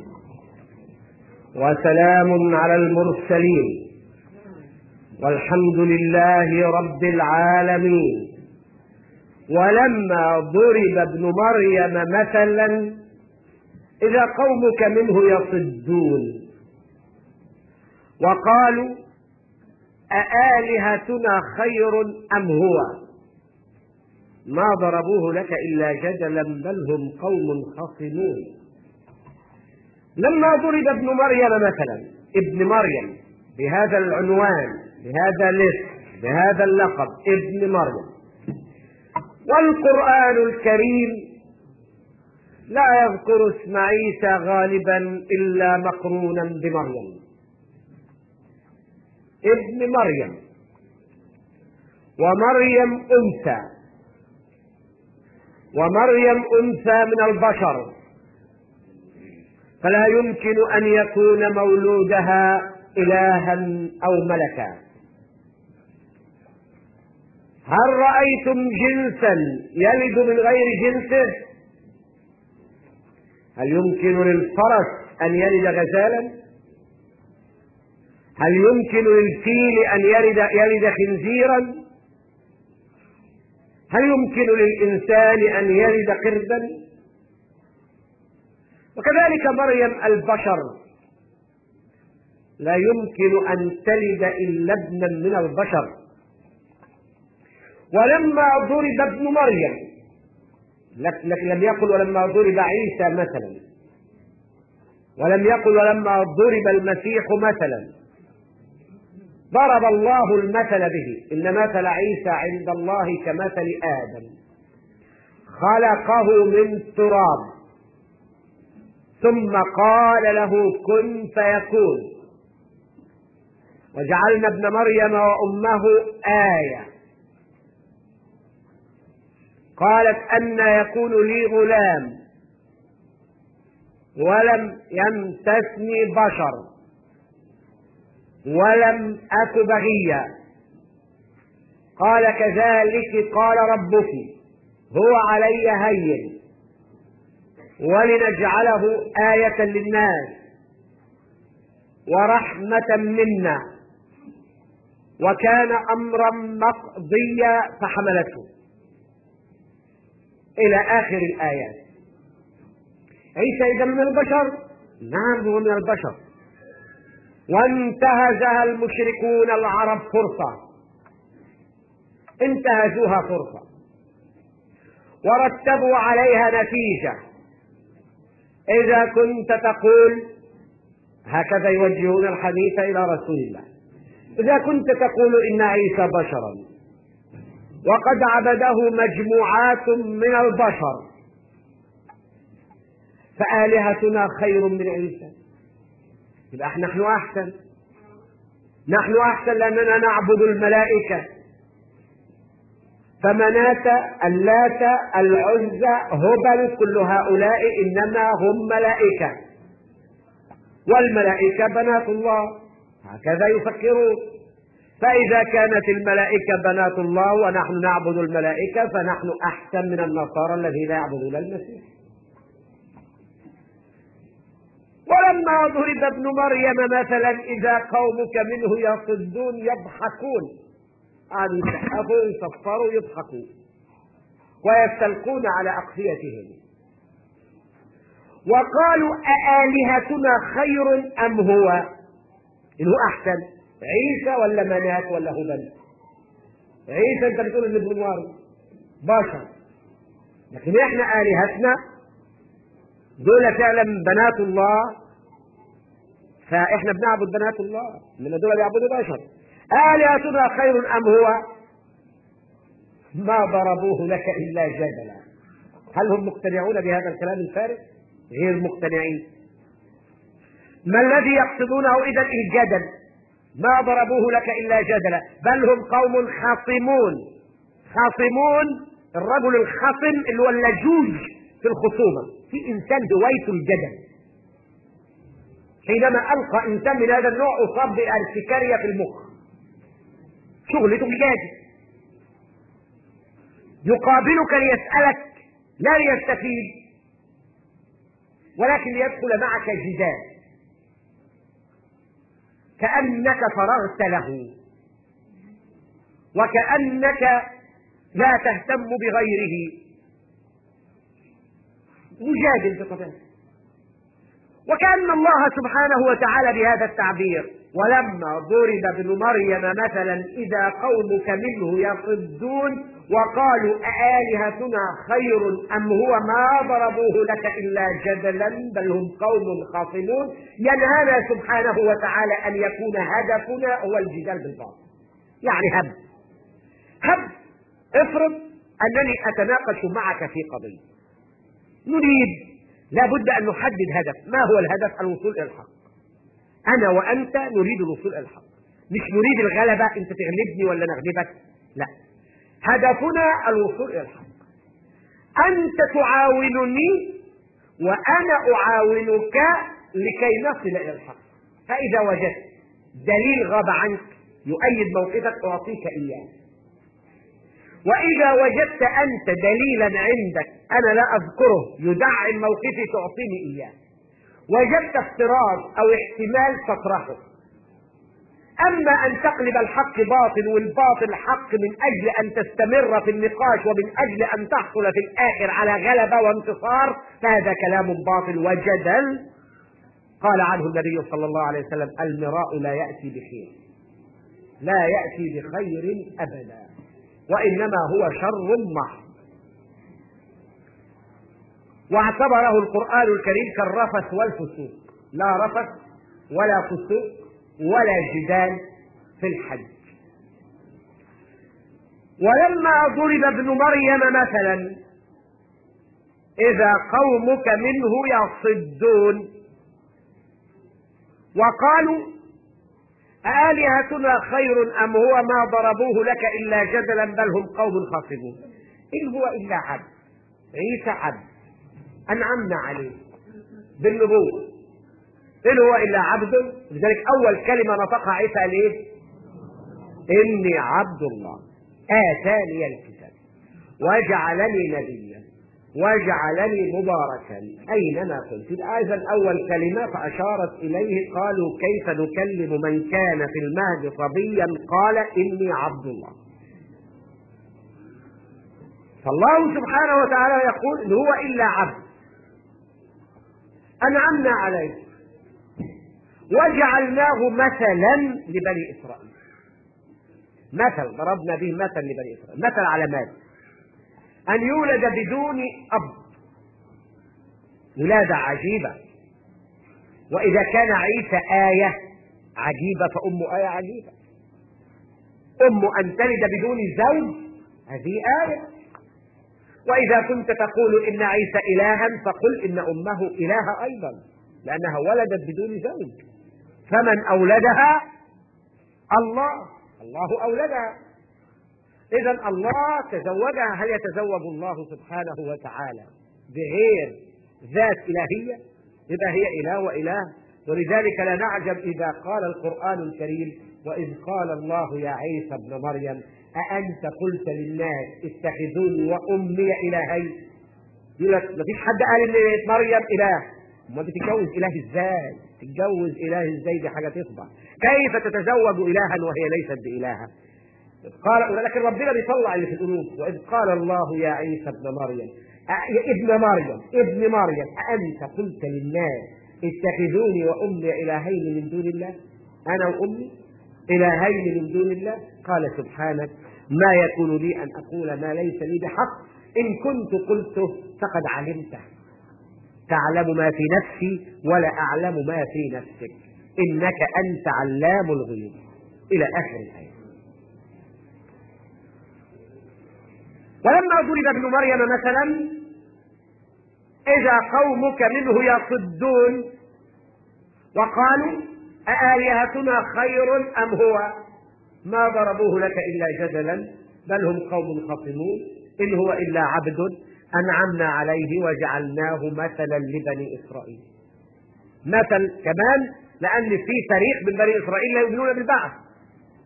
وسلام على المرسلين، والحمد لله رب العالمين. ولما ضرب ابن مريم مثلا إذا قومك منه يصدون وقالوا أآلهتنا خير أم هو ما ضربوه لك إلا جدلا بل هم قوم خصمون. لما ضرب ابن مريم مثلا، ابن مريم بهذا العنوان بهذا الاسم بهذا اللقب ابن مريم، والقرآن الكريم لا يذكر اسم عيسى غالبا إلا مقرونا بمريم. ابن مريم، ومريم أنثى، ومريم أنثى من البشر، فلا يمكن أن يكون مولودها إلها أو ملكا. هل رأيتم جنسا يلد من غير جنسه؟ هل يمكن للفرس أن يلد غزالا؟ هل يمكن للفيل أن يلد خنزيرا؟ هل يمكن للإنسان أن يلد قردا؟ وكذلك مريم البشر لا يمكن أن تلد إلا ابنا من البشر. ولما ضرب ابن مريم، لكن لم يقل ولما ضرب عيسى مثلا، ولم يقل ولما ضرب المسيح مثلا، ضرب الله المثل به. إن مثل عيسى عند الله كمثل آدم خلقه من تراب ثم قال له كن فيكون، وجعلنا ابن مريم وأمه آية. قالت أن يكون لي غلام ولم يمسسني بشر ولم أك بغيا. قال كذلك قال ربك هو علي هين ولنجعله آية للناس ورحمة منا وكان أمرا مقضيا فحملته إلى آخر الآيات. عيسى إذا من البشر؟ نعم هو من البشر. وانتهزها المشركون العرب فرصة، انتهزوها فرصة ورتبوا عليها نتيجة. إذا كنت تقول، هكذا يوجهون الحديث إلى رسول الله، إذا كنت تقول إن عيسى بشرا وقد عبده مجموعات من البشر فآلهتنا خير من عيسى، يبقى نحن أحسن. نحن أحسن لأننا نعبد الملائكة، فمناة اللات العزى هبل كل هؤلاء إنما هم ملائكة، والملائكة بنات الله، هكذا يفكرون. فإذا كانت الملائكة بنات الله ونحن نعبد الملائكة فنحن أحسن من النصارى الذين يعبدون المسيح. ولما ضرب ابن مريم مثلا إذا قومك منه يصدون يضحكون، قالوا يضحكوا يصفروا يضحكوا ويستلقون على أقفيتهم وقالوا أآلهتنا خير أم هو؟ إن هو أحسن، عيسى ولا منات ولا هبل؟ عيسى أنت بتقول إن ابن مريم بشر، لكن إحنا آلهتنا دول فعلا بنات الله، فإحنا بنعبد بنات الله، من دول بيعبدوا بشر. آلهتنا خير أم هو؟ ما ضربوه لك إلا جدلا. هل هم مقتنعون بهذا الكلام الفارغ؟ غير مقتنعين. ما الذي يقصدونه إذا الجدل؟ ما ضربوه لك إلا جدلا بل هم قوم خاصمون. خاصمون، الرجل الخصم اللي هو اللجوج في الخصومة، في إنسان هوايته الجدل. حينما ألقى إنسان من هذا النوع أصاب بارتكارية في المخ، شغلته الجادل، يقابلك ليسألك لا ليستفيد، ولكن ليدخل معك جدال كأنك فرغت له وكأنك لا تهتم بغيره، مجادل بطبيعته. وكأن الله سبحانه وتعالى بهذا التعبير: ولما ضرب ابن مريم مثلا إذا قومك منه يصدون وقالوا أآلهتنا خير أم هو ما ضربوه لك إلا جدلا بل هم قوم خاصمون، ينهانا سبحانه وتعالى أن يكون هدفنا هو الجدال بالباطل. يعني هب افرض أنني أتناقش معك في قضية، نريد لابد أن نحدد هدف. ما هو الهدف؟ الوصول إلى الحق. أنا وأنت نريد الوصول إلى الحق، مش نريد الغلبة، أنت تغلبني ولا نغلبك، لا، هدفنا الوصول إلى الحق. أنت تعاونني وأنا أعاونك لكي نصل إلى الحق. فإذا وجدت دليل غاب عنك يؤيد موقفك أعطيك إياه، وإذا وجدت أنت دليلا عندك أنا لا أذكره يدعم موقفي تعطيني إياه. وجدت افتراض أو احتمال تطرحه. أما أن تقلب الحق باطل والباطل حق من أجل أن تستمر في النقاش ومن أجل أن تحصل في الآخر على غلبة وانتصار، فهذا كلام باطل وجدل. قال عنه النبي صلى الله عليه وسلم: المراء لا يأتي بخير، لا يأتي بخير أبدا، وإنما هو شر محض. واعتبره القرآن الكريم كالرفث والفسوق، لا رفث ولا فسوق ولا جدال في الحج. ولما ضرب ابن مريم مثلا إذا قومك منه يصدون وقالوا آلهتنا خير أم هو ما ضربوه لك إلا جدلا بل هم قوم خاصمون. إن هو إلا عبد، عيسى عبد أنعمنا عليه بالنبوة، إن هو إلا عبد. لذلك أول كلمة نطقها عيسى ليه؟ إني عبد الله آتاني الكتاب وجعلني نبيا وجعلني مباركا أينما كنت. إذا أول كلمة فأشارت إليه. قالوا كيف نكلم من كان في المهد صبيا قال إني عبد الله. فالله سبحانه وتعالى يقول إن هو إلا عبد أنعمنا عليه وجعلناه مثلا لبني إسرائيل. مثل ضربنا به مثل لبني إسرائيل. مثل على ماذا؟ أن يولد بدون أب ولادة عجيبة. وإذا كان عيسى آية عجيبة فأم آية عجيبة. أم أن تلد بدون زوج هذه آية. وإذا كنت تقول إن عيسى إلها فقل إن أمه إلهة أيضا لأنها ولدت بدون زوج. فمن أولدها؟ الله أولدها. إذا الله تزوجها. هل يتزوج الله سبحانه وتعالى بغير ذات إلهية؟ إذا هي إله وإله. ولذلك لا نعجب إذا قال القرآن الكريم: وإذ قال الله يا عيسى ابن مريم أأنت قلت للناس اتخذوني وأمي إلهين. يقول لك مفيش حد قال إن مريم إله. ما بتتجوز إله إزاي؟ تتجوز إله إزاي؟ دي حاجة تصبح. كيف تتزوج إلها وهي ليست بإلهة؟ قال لكن ربنا بيطلع اللي في القلوب. وإذ قال الله يا عيسى ابن مريم ابن مريم أأنت قلت للناس اتخذوني وأمي إلهين من دون الله؟ أنا وأمي إلهين من دون الله؟ قال سبحانك ما يكون لي أن أقول ما ليس لي بحق إن كنت قلته فقد علمته تعلم ما في نفسي ولا أعلم ما في نفسك إنك أنت علام الغيوب إلى آخر الآية. ولما ضرب ابن مريم مثلا إذا قومك منه يصدون وقالوا أآلهتنا خير أم هو ما ضربوه لك إلا جدلا بل هم قوم خصمون إن هو إلا عبد أنعمنا عليه وجعلناه مثلا لبني إسرائيل. مثل كمان لأن في فريق من بني إسرائيل لا يؤمنون بالبعث.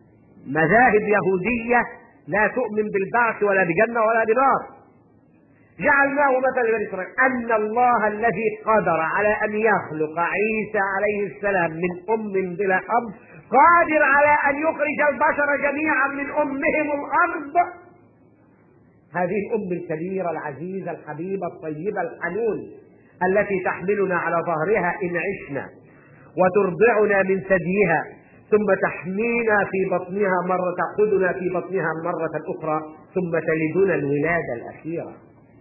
مذاهب يهودية لا تؤمن بالبعث ولا بجنة ولا بنار. جعلناه مثلا لبني إسرائيل أن الله الذي قدر على أن يخلق عيسى عليه السلام من أم بلا أب قادر على أن يخرج البشر جميعا من أمهم الأرض، هذه الأم الكبيرة العزيزة الحبيبة الطيبة الحنون التي تحملنا على ظهرها إن عشنا وترضعنا من ثديها ثم تحمينا في بطنها مرة، تأخذنا في بطنها مرة أخرى ثم تلدنا الولادة الأخيرة.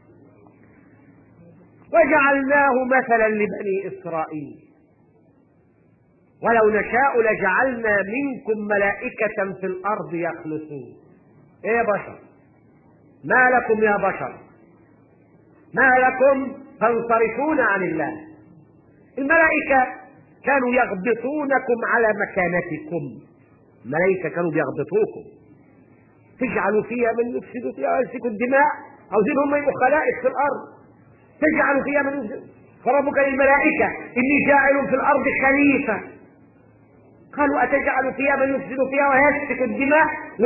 وجعلناه مثلا لبني إسرائيل ولو نشاء لجعلنا منكم ملائكة في الأرض يخلفون. إيه يا بشر؟ ما لكم يا بشر؟ ما لكم تنصرفون عن الله؟ الملائكة كانوا يغبطونكم على مكانتكم، الملائكة كانوا بيغبطوكم، تجعلوا فيها من يفسد فيها ويسفك الدماء، عاوزين هم يبقوا خلائق في الأرض، تجعلوا فيها من يفسد. فربك للملائكة إني جاعل في الأرض خليفة، قالوا أتجعل فيها من يفسد فيها ويسفك الدماء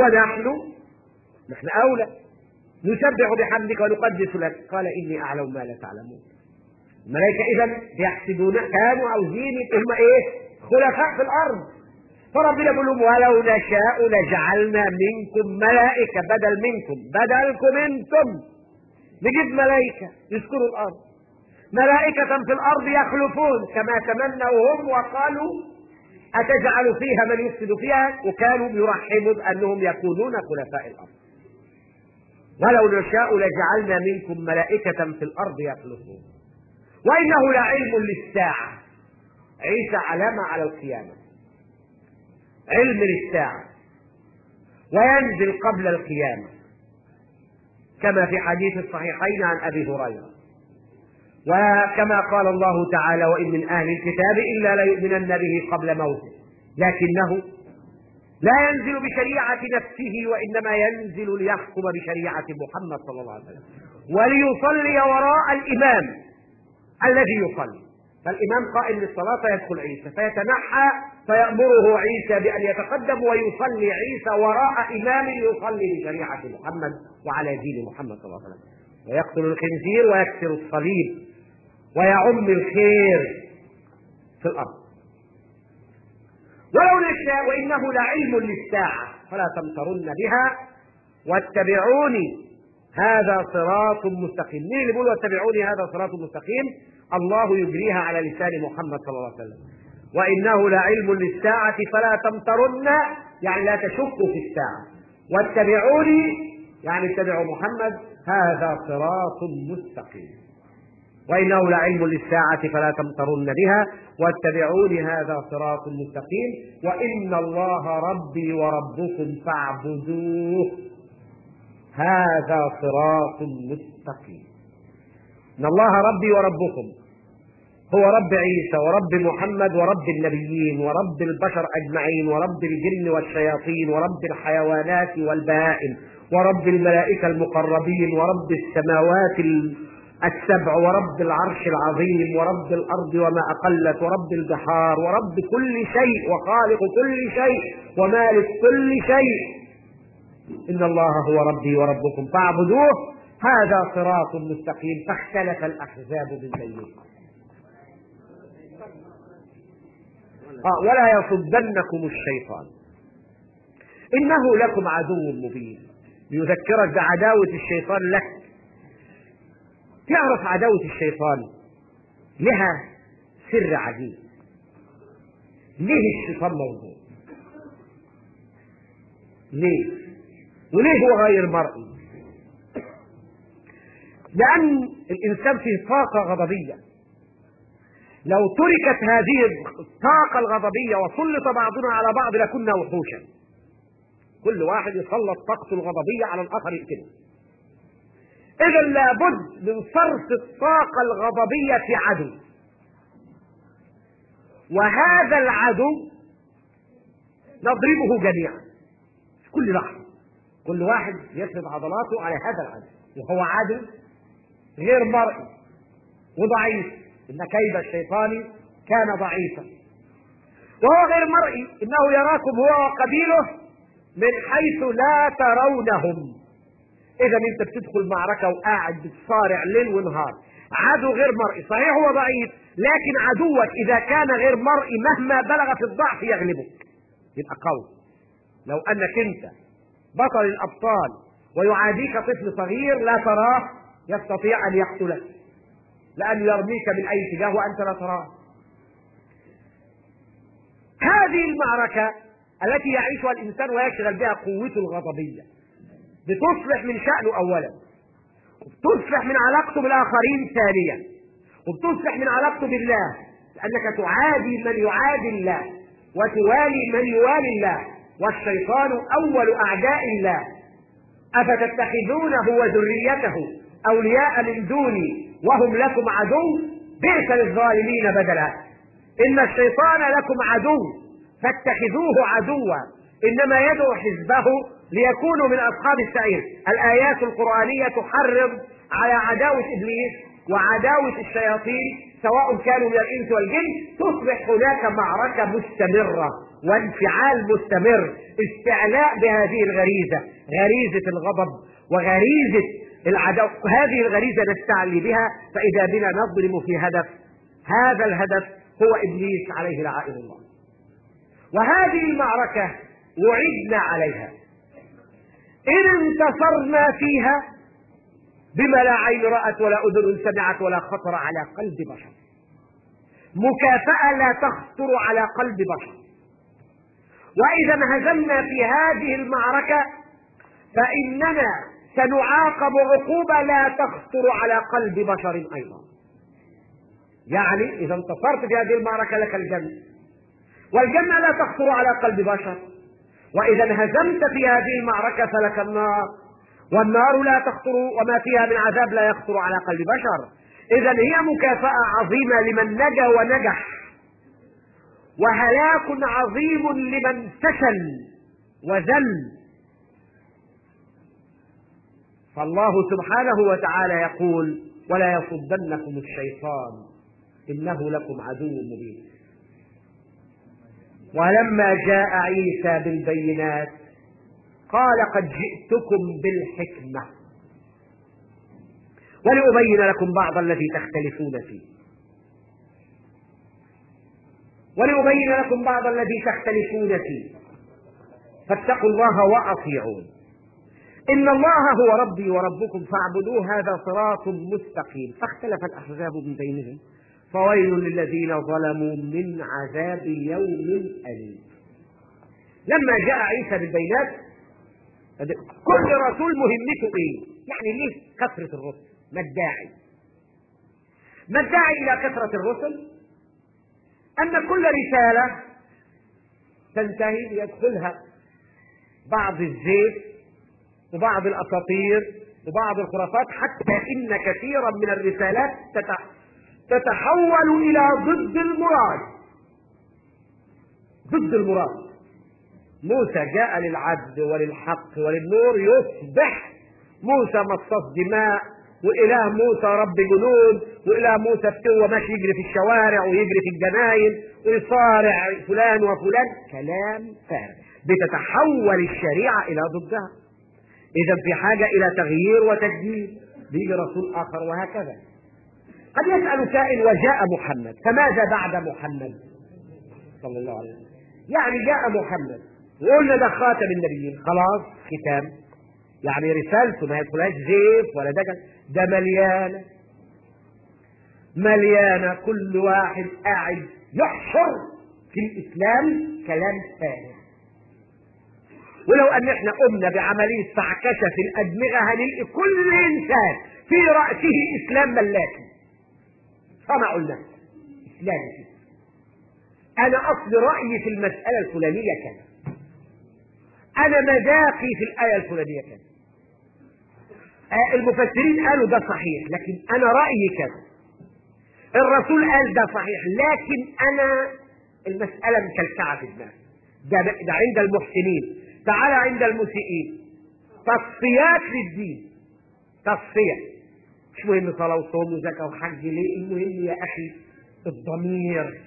نحن أولى نسبح بحمدك ونقدس لك، قال إني أعلم ما لا تعلمون. الملائكة إذن بيحسدون، كانوا عاوزين هم إيه؟ خلفاء في الأرض. فربنا يقول لهم ولو نشاء لجعلنا منكم ملائكة، بدلكم أنتم نجيب ملائكة يسكنوا الأرض، ملائكة في الأرض يخلفون كما تمنوا هم وقالوا أتجعل فيها من يفسد فيها، وكانوا يرحبوا بأنهم يكونون خلفاء الأرض. ولو نشاء لجعلنا منكم ملائكة في الأرض يخلفون. وإنه لعلم للساعة، عيسى علامة على القيامة، علم للساعة، وينزل قبل القيامة كما في حديث الصحيحين عن أبي هريرة، وكما قال الله تعالى وإن من أهل الكتاب إلا ليؤمنن به قبل موته، لكنه لا ينزل بشريعة نفسه وإنما ينزل ليحكم بشريعة محمد صلى الله عليه وسلم وليصلي وراء الإمام الذي يصلي. فالإمام قائم للصلاة فيدخل عيسى فيتنحى فيأمره عيسى بأن يتقدم ويصلي عيسى وراء إمام يصلي بشريعة محمد وعلى دين محمد صلى الله عليه وسلم، ويقتل الخنزير ويكسر الصليب ويعم الخير في الأرض. ولو نشاء وإنه لعلم للساعة فلا تمترن بها واتبعوني هذا صراط مستقيم. مين اللي بيقول واتبعوني هذا صراط مستقيم؟ الله يجريها على لسان محمد صلى الله عليه وسلم. وإنه لعلم للساعة فلا تمترن يعني لا تشكوا في الساعة، واتبعوني يعني اتبعوا محمد هذا صراط مستقيم. وإنه لعلم للساعة فلا تمترن بها واتبعوني هذا صراط مستقيم. وإن الله ربي وربكم فاعبدوه هذا صراط مستقيم. إن الله ربي وربكم هو رب عيسى ورب محمد ورب النبيين ورب البشر أجمعين ورب الجن والشياطين ورب الحيوانات والبهائم ورب الملائكة المقربين ورب السماوات السبع ورب العرش العظيم ورب الأرض وما أقلت ورب البحار ورب كل شيء وخالق كل شيء ومالك كل شيء. إن الله هو ربي وربكم فاعبدوه هذا صراط مستقيم. فاختلف الأحزاب من بينهم ولا يصدنكم الشيطان إنه لكم عدو مبين، ليذكرك بعداوة الشيطان لك. تعرف عداوة الشيطان لها سر عجيب. ليه الشيطان موجود؟ ليه؟ وليه هو غير مرئي؟ لأن الإنسان فيه طاقة غضبية، لو تركت هذه الطاقة الغضبية وسلط بعضنا على بعض لكنا وحوشا. كل واحد يسلط طاقته الغضبية على الآخر يقتله. إذا لابد من صرف الطاقة الغضبية في عدو، وهذا العدو نضربه جميعا في كل لحظة. كل واحد يفرض عضلاته على هذا العدو، وهو عدو غير مرئي وضعيف. إن كيد الشيطان كان ضعيفا. وهو غير مرئي، إنه يراكم هو وقبيله من حيث لا ترونهم. إذا أنت بتدخل معركة وقاعد بتصارع ليل ونهار، عدو غير مرئي، صحيح هو ضعيف، لكن عدوك إذا كان غير مرئي مهما بلغ في الضعف يغلبك، يبقى قوي. لو أنك أنت بطل الأبطال ويعاديك طفل صغير لا تراه يستطيع أن يقتلك، لأنه يرميك من أي اتجاه وأنت لا تراه. هذه المعركة التي يعيشها الإنسان ويشغل بها قوته الغضبية بتصلح من شأنه أولا، وبتصلح من علاقته بالآخرين ثانيا، وبتصلح من علاقته بالله، لأنك تعادي من يعادي الله وتوالي من يوالي الله، والشيطان أول أعداء الله. أفتتخذونه وذريته أولياء من دوني وهم لكم عدو، بئس للظالمين بدلا. إن الشيطان لكم عدو فاتخذوه عدوا، إنما يدعو حزبه ليكونوا من أصحاب السعير. الآيات القرآنية تحرض على عداوة إبليس وعداوة الشياطين سواء كانوا من الإنس والجن. تصبح هناك معركة مستمرة وانفعال مستمر، استعلاء بهذه الغريزة، غريزة الغضب وغريزة العداوة. هذه الغريزة نستعلي بها، فإذا بنا نضرب في هدف، هذا الهدف هو إبليس عليه لعائن الله. وهذه المعركة وعدنا عليها، إن انتصرنا فيها بما لا عين رأت ولا أذن سمعت ولا خطر على قلب بشر، مكافأة لا تخطر على قلب بشر. وإذا انهزمنا في هذه المعركة فإننا سنعاقب عقوبة لا تخطر على قلب بشر أيضا. يعني إذا انتصرت في هذه المعركة لك الجنة، والجنة لا تخطر على قلب بشر. وإذا انهزمت في هذه المعركة فلك النار، والنار لا تخطر وما فيها من عذاب لا يخطر على قلب بشر. إذا هي مكافأة عظيمة لمن نجا ونجح، وهلاك عظيم لمن فشل وذل. فالله سبحانه وتعالى يقول: ولا يصدنكم الشيطان إنه لكم عدو مبين. ولما جاء عيسى بالبينات قال: قد جئتكم بالحكمة ولأبين لكم بعض الذي تختلفون فيه، ولأبين لكم بعض الذي تختلفون فيه، فاتقوا الله وأطيعون، إن الله هو ربي وربكم فاعبدوه، هذا صراط مستقيم. فاختلف الأحزاب من بينهم، فويل للذين ظلموا من عذاب يوم أليم. لما جاء عيسى بالبينات، كل رسول مهمته ايه؟ يعني ليه كثرة الرسل؟ ما الداعي؟ ما الداعي إلى كثرة الرسل؟ أن كل رسالة تنتهي يدخلها بعض الزيف وبعض الأساطير وبعض الخرافات، حتى إن كثيرا من الرسالات تتحول إلى ضد المراد. ضد المراد. موسى جاء للعدل وللحق وللنور، يصبح موسى مصاص دماء، وإله موسى رب جنود، وإله موسى فتوة ماشي يجري في الشوارع ويجري في الجناين ويصارع فلان وفلان. كلام فارغ. بتتحول الشريعة إلى ضدها. إذا في حاجة إلى تغيير وتجديد، بيجي رسول آخر وهكذا. قد يسأل سائل: وجاء محمد، فماذا بعد محمد صلى الله عليه وسلم؟ يعني جاء محمد وقلنا ده خاتم النبيين، خلاص ختام، يعني رسالته ما يدخلهاش زيف ولا دجل، ده مليانة كل واحد قاعد يحشر في الإسلام كلام فارغ. ولو أن احنا قمنا بعملية فعكشة في الأدمغة هنلقي كل إنسان في رأسه إسلام ملاكي. صنعوا الناس إسلامي. أنا أصل رأيي في المسألة الفلانية كذا، أنا مذاقي في الآية الفلانية كذا، المفسرين قالوا ده صحيح لكن أنا رأيي كذا، الرسول قال ده صحيح لكن أنا المسألة مكلكعة في دماغي. ده عند المحسنين. تعالى عند المسيئين، تصفيات للدين، تصفية. مش مهم صلاة وصوم وزكاة وحج، ليه؟ المهم يا أخي الضمير،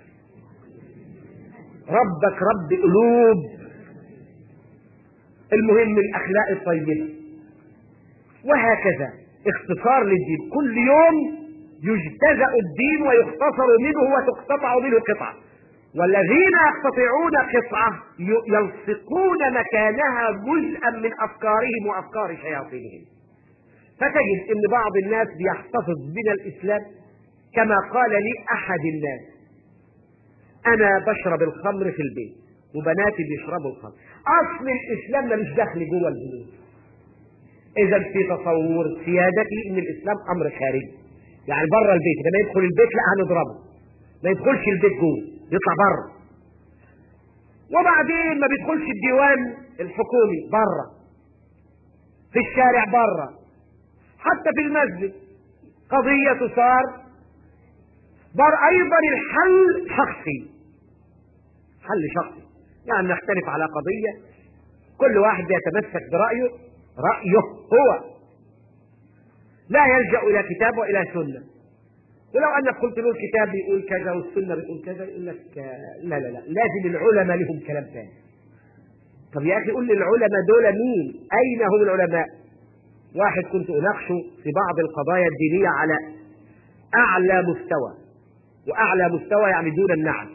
ربك رب قلوب، المهم الأخلاق الطيبة. وهكذا اختصار للدين، كل يوم يجتزأ الدين ويختصر منه وتقتطع منه قطعة، والذين يقتطعون قطعة يلصقون مكانها جزءا من أفكارهم وأفكار شياطينهم. فتجد أن بعض الناس بيحتفظ من الإسلام كما قال لي أحد الناس: أنا بشرب الخمر في البيت وبناتي بيشربوا الخمر، أصل الإسلام مش داخل جوه البيوت. إذا في تصور سيادتي أن الإسلام أمر خارجي، يعني بره البيت، لما يدخل البيت لا هنضربه، ما يدخلش البيت جوه، يطلع بره. وبعدين ما بيدخلش الديوان الحكومي، بره في الشارع، بره حتى في المسجد قضية تصار بر. أيضا الحل شخصي، حل شخصي، يعني نختلف على قضية، كل واحد يتمسك برأيه، رأيه هو، لا يلجأ إلى كتاب وإلى سنة. ولو أنك قلت له الكتاب بيقول كذا والسنة بتقول كذا، يقول لك لا لا لا، لازم العلماء لهم كلام ثاني. طب يا أخي قل لي العلماء دول مين؟ أين هم العلماء؟ واحد كنت أناقشه في بعض القضايا الدينية على أعلى مستوى، وأعلى مستوى يعني دون النعم،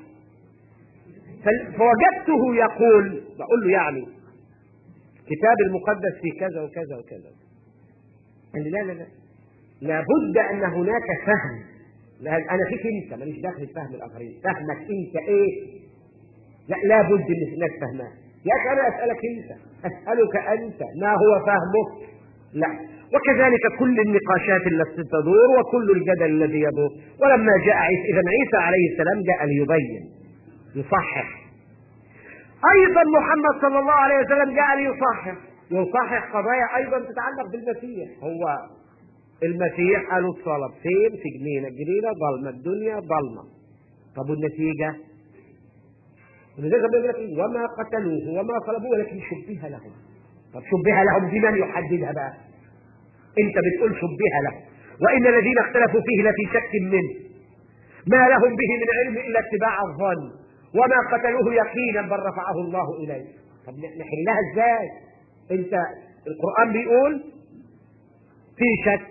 فوجدته يقول، بقول له يعني كتاب المقدس في كذا وكذا وكذا، قال لي لا لا لا، لابد أن هناك فهم، أنا فيك أنت، ماليش داخل في فهم الآخرين، فهمك أنت إيه؟ لا، لابد أن الناس فهمها. يا أخي أنا أسألك أنت، أسألك أنت ما هو فهمك؟ لا. وكذلك كل النقاشات التي تدور وكل الجدل الذي يدور. ولما جاء عيسى، إذا عيسى عليه السلام جاء ليبين، يصحح. أيضا محمد صلى الله عليه وسلم جاء ليصحح قضايا أيضا تتعلق بالمسيح. هو المسيح قالوا الصلب فين؟ في جنينة، الجنينة ظلمة، الدنيا ظلمة. طب والنتيجة؟ ولذلك بيقول لك وما قتلوه وما صلبوه ولكن شبه لهم. طب شبه لهم دي من يحددها بقى؟ انت بتقول شبه لهم، وان الذين اختلفوا فيه لفي شك منه، ما لهم به من علم الا اتباع الظن، وما قتلوه يقينا بل رفعه الله اليه. طب نحلها ازاي؟ انت القرآن بيقول في شك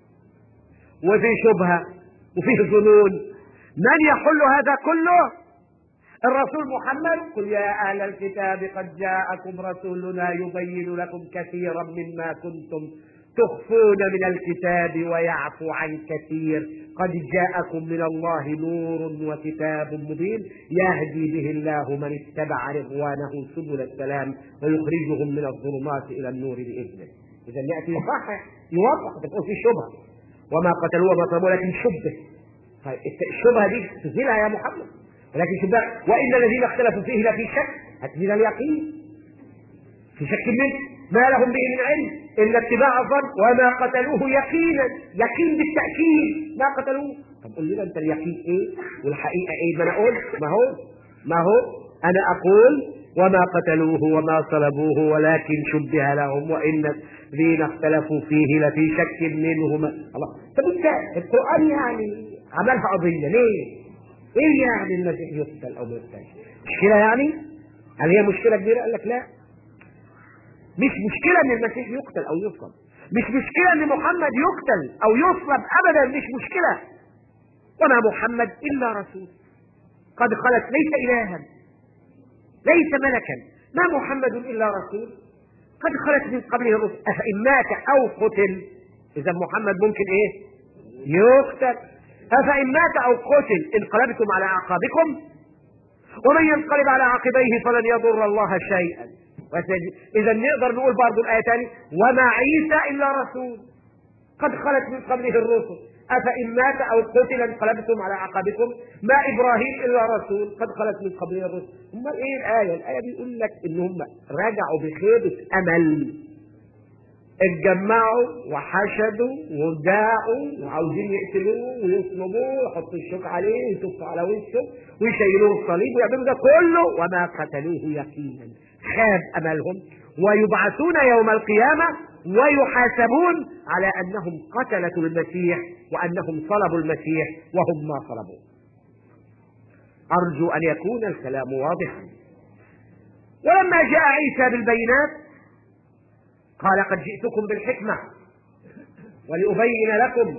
وفي شبهة وفيه ظنون، من يحل هذا كله؟ الرسول محمد. قل يا أهل الكتاب قد جاءكم رسولنا يبين لكم كثيرا مما كنتم تخفون من الكتاب ويعفو عن كثير، قد جاءكم من الله نور وكتاب مبين يهدي به الله من اتبع رضوانه سبل السلام ويخرجهم من الظلمات إلى النور بإذنه. إذا يأتي يصحح يوضح، تقول في شبهة وما قتلوه وما صلبوه لكن شبه. طيب الشبهة دي تزيلها يا محمد، ولكن شبه وإن الذين اختلفوا فيه لفي شك، هتزيل اليقين في شك منه، ما لهم به من علم إلا اتباع الظن وما قتلوه يقينا، يقين بالتأكيد ما قتلوه. طب قل لنا أنت اليقين إيه والحقيقة إيه؟ ما أنا أقول ما هو أنا أقول وما قتلوه وما صلبوه ولكن شبه لهم وإن الذين اختلفوا فيه لفي شك منه. الله. طب أنت القرآن يعني عملها قضية ليه؟ إيه يعني المسيح يقتل أو ما يقتلش؟ مشكلة يعني؟ هل هي مشكلة كبيرة؟ قال لك لا، مش مشكلة ان المسيح يقتل او يصلب، مش مشكلة ان محمد يقتل او يصلب ابدا، مش مشكلة. وما محمد الا رسول قد خلت، ليس الها ليس ملكا، ما محمد الا رسول قد خلت من قبله الرسل افان مات او قتل. اذا محمد ممكن ايه؟ يقتل. افان مات او قتل انقلبتم على اعقابكم ومن ينقلب على عقبيه فلن يضر الله شيئا. إذا نقدر نقول برضو الآية تاني وما عيسى إلا رسول قد خلت من قبله الرسل أفإن مات أو قتل انقلبتم على أعقابكم ما إبراهيم إلا رسول قد خلت من قبله الرسل. أمال إيه الآية؟ الآية بيقول لك إن هم رجعوا بخيبة أمل، اتجمعوا وحشدوا وجاعوا وعاوزين يقتلوه ويصلبوه ويحطوا الشوك عليه ويتفوا على وشه ويشيلوه الصليب ويعملوا ده كله وما قتلوه يقينا. خاب أملهم ويبعثون يوم القيامة ويحاسبون على أنهم قتلة المسيح وأنهم صلبوا المسيح وهم ما صلبوه. أرجو أن يكون الكلام واضحا. ولما جاء عيسى بالبينات قال قد جئتكم بالحكمة ولأبين لكم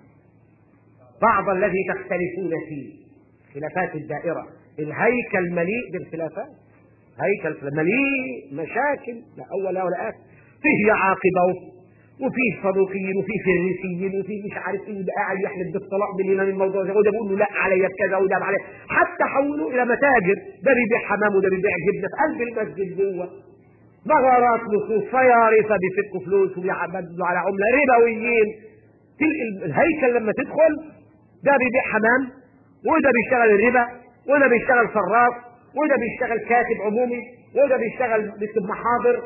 بعض الذي تختلفون فيه. خلافات الدائرة، الهيكل مليء بالخلافات، هيكل مليء مشاكل لا أول ولا آخر، فيه عاقبة وفيه صدوقيين وفيه فريسيين وفيه مش عارف ايه، ده قاعد يحلف بالطلاق بالإمام الموضوع ده، وده بيقول له لا عليا بكذا وده عليا، حتى حولوه إلى متاجر، ده بيبيع حمام وده بيبيع جبنة في قلب المسجد جوه، مغارات لصوص صيارفة بيفكوا فلوس وبيعبدوا على عملة، ربويين. الهيكل لما تدخل ده بيبيع حمام وده بيشتغل الربا وده بيشتغل صراف وده بيشتغل كاتب عمومي وده بيشتغل بيكتب محاضر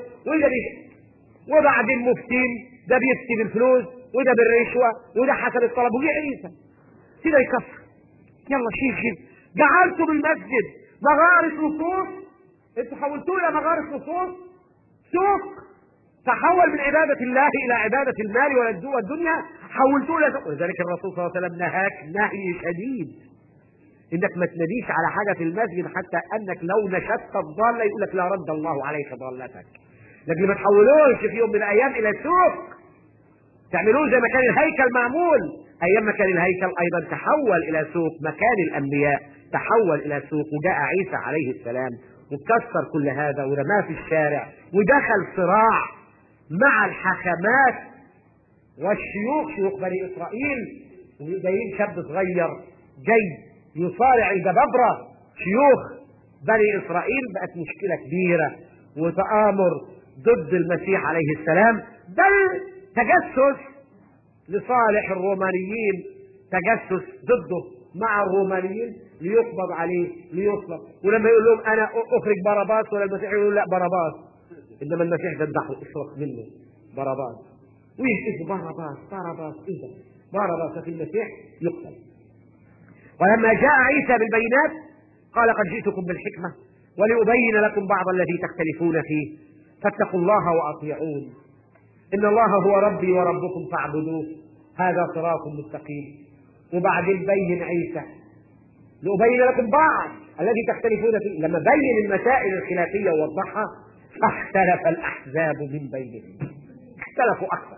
وبعدين مفتين، ده بيفتي بالفلوس وده بالرشوة وده حسب الطلب. وجه عيسى كده يكفر، يلا شيل جعلتوا بالمسجد مغارة لصوص، انتوا حولتوه الى مغارة لصوص، سوق، تحول من عبادة الله إلى عبادة المال والدنيا، حولتوه إلى سوق. ولذلك الرسول صلى الله عليه وسلم نهاك نهي شديد إنك ما تناديش على حاجة في المسجد، حتى أنك لو نشدت الضالة يقول لك لا رد الله عليك ضالتك، لكن ما تحولوش في يوم من الأيام إلى سوق، تعملوه زي ما كان الهيكل معمول. أيام ما كان الهيكل أيضا تحول إلى سوق، مكان الأنبياء تحول إلى سوق، وجاء عيسى عليه السلام وكسر كل هذا ورماه في الشارع، ودخل صراع مع الحكمات والشيوخ، شيوخ بني إسرائيل، وجايين شاب صغير جاي يصارع الجبابرة شيوخ بني إسرائيل. بقت مشكلة كبيرة وتآمر ضد المسيح عليه السلام، بل تجسس لصالح الرومانيين، تجسس ضده مع الرومانيين ليقبض عليه ليصلب. ولما يقول لهم انا اخرج باراباس، ولا المسيح يقول لا باراباس، انما المسيح ذبحه اشرق منه باراباس، ويشتكي باراباس ايه ده؟ باراباس في المسيح يقتل. ولما جاء عيسى بالبينات قال قد جئتكم بالحكمة ولأبين لكم بعض الذي تختلفون فيه فاتقوا الله وأطيعون إن الله هو ربي وربكم فاعبدوه هذا صراط مستقيم. وبعدين بين عيسى لأبين لكم بعض الذي تختلفون فيه، لما بين المسائل الخلافية ووضحها فاختلف الأحزاب من بينهم، اختلفوا أكثر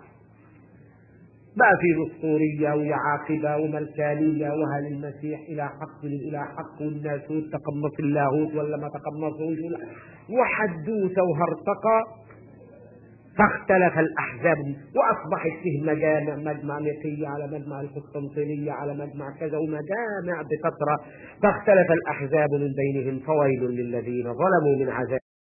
بقى في الأسطورية وعاقبة وملكانية، وهل المسيح إلى حق والناسوت تقمص اللاهوت ولا ما تقمصوش، وحدوثة وهرطقة، فاختلف الأحزاب وأصبحت فيه مجمع نيقية على مجمع القسطنطينية على مجمع كذا ومجامع بكثرة، فاختلف الأحزاب من بينهم فويل للذين ظلموا من عذاب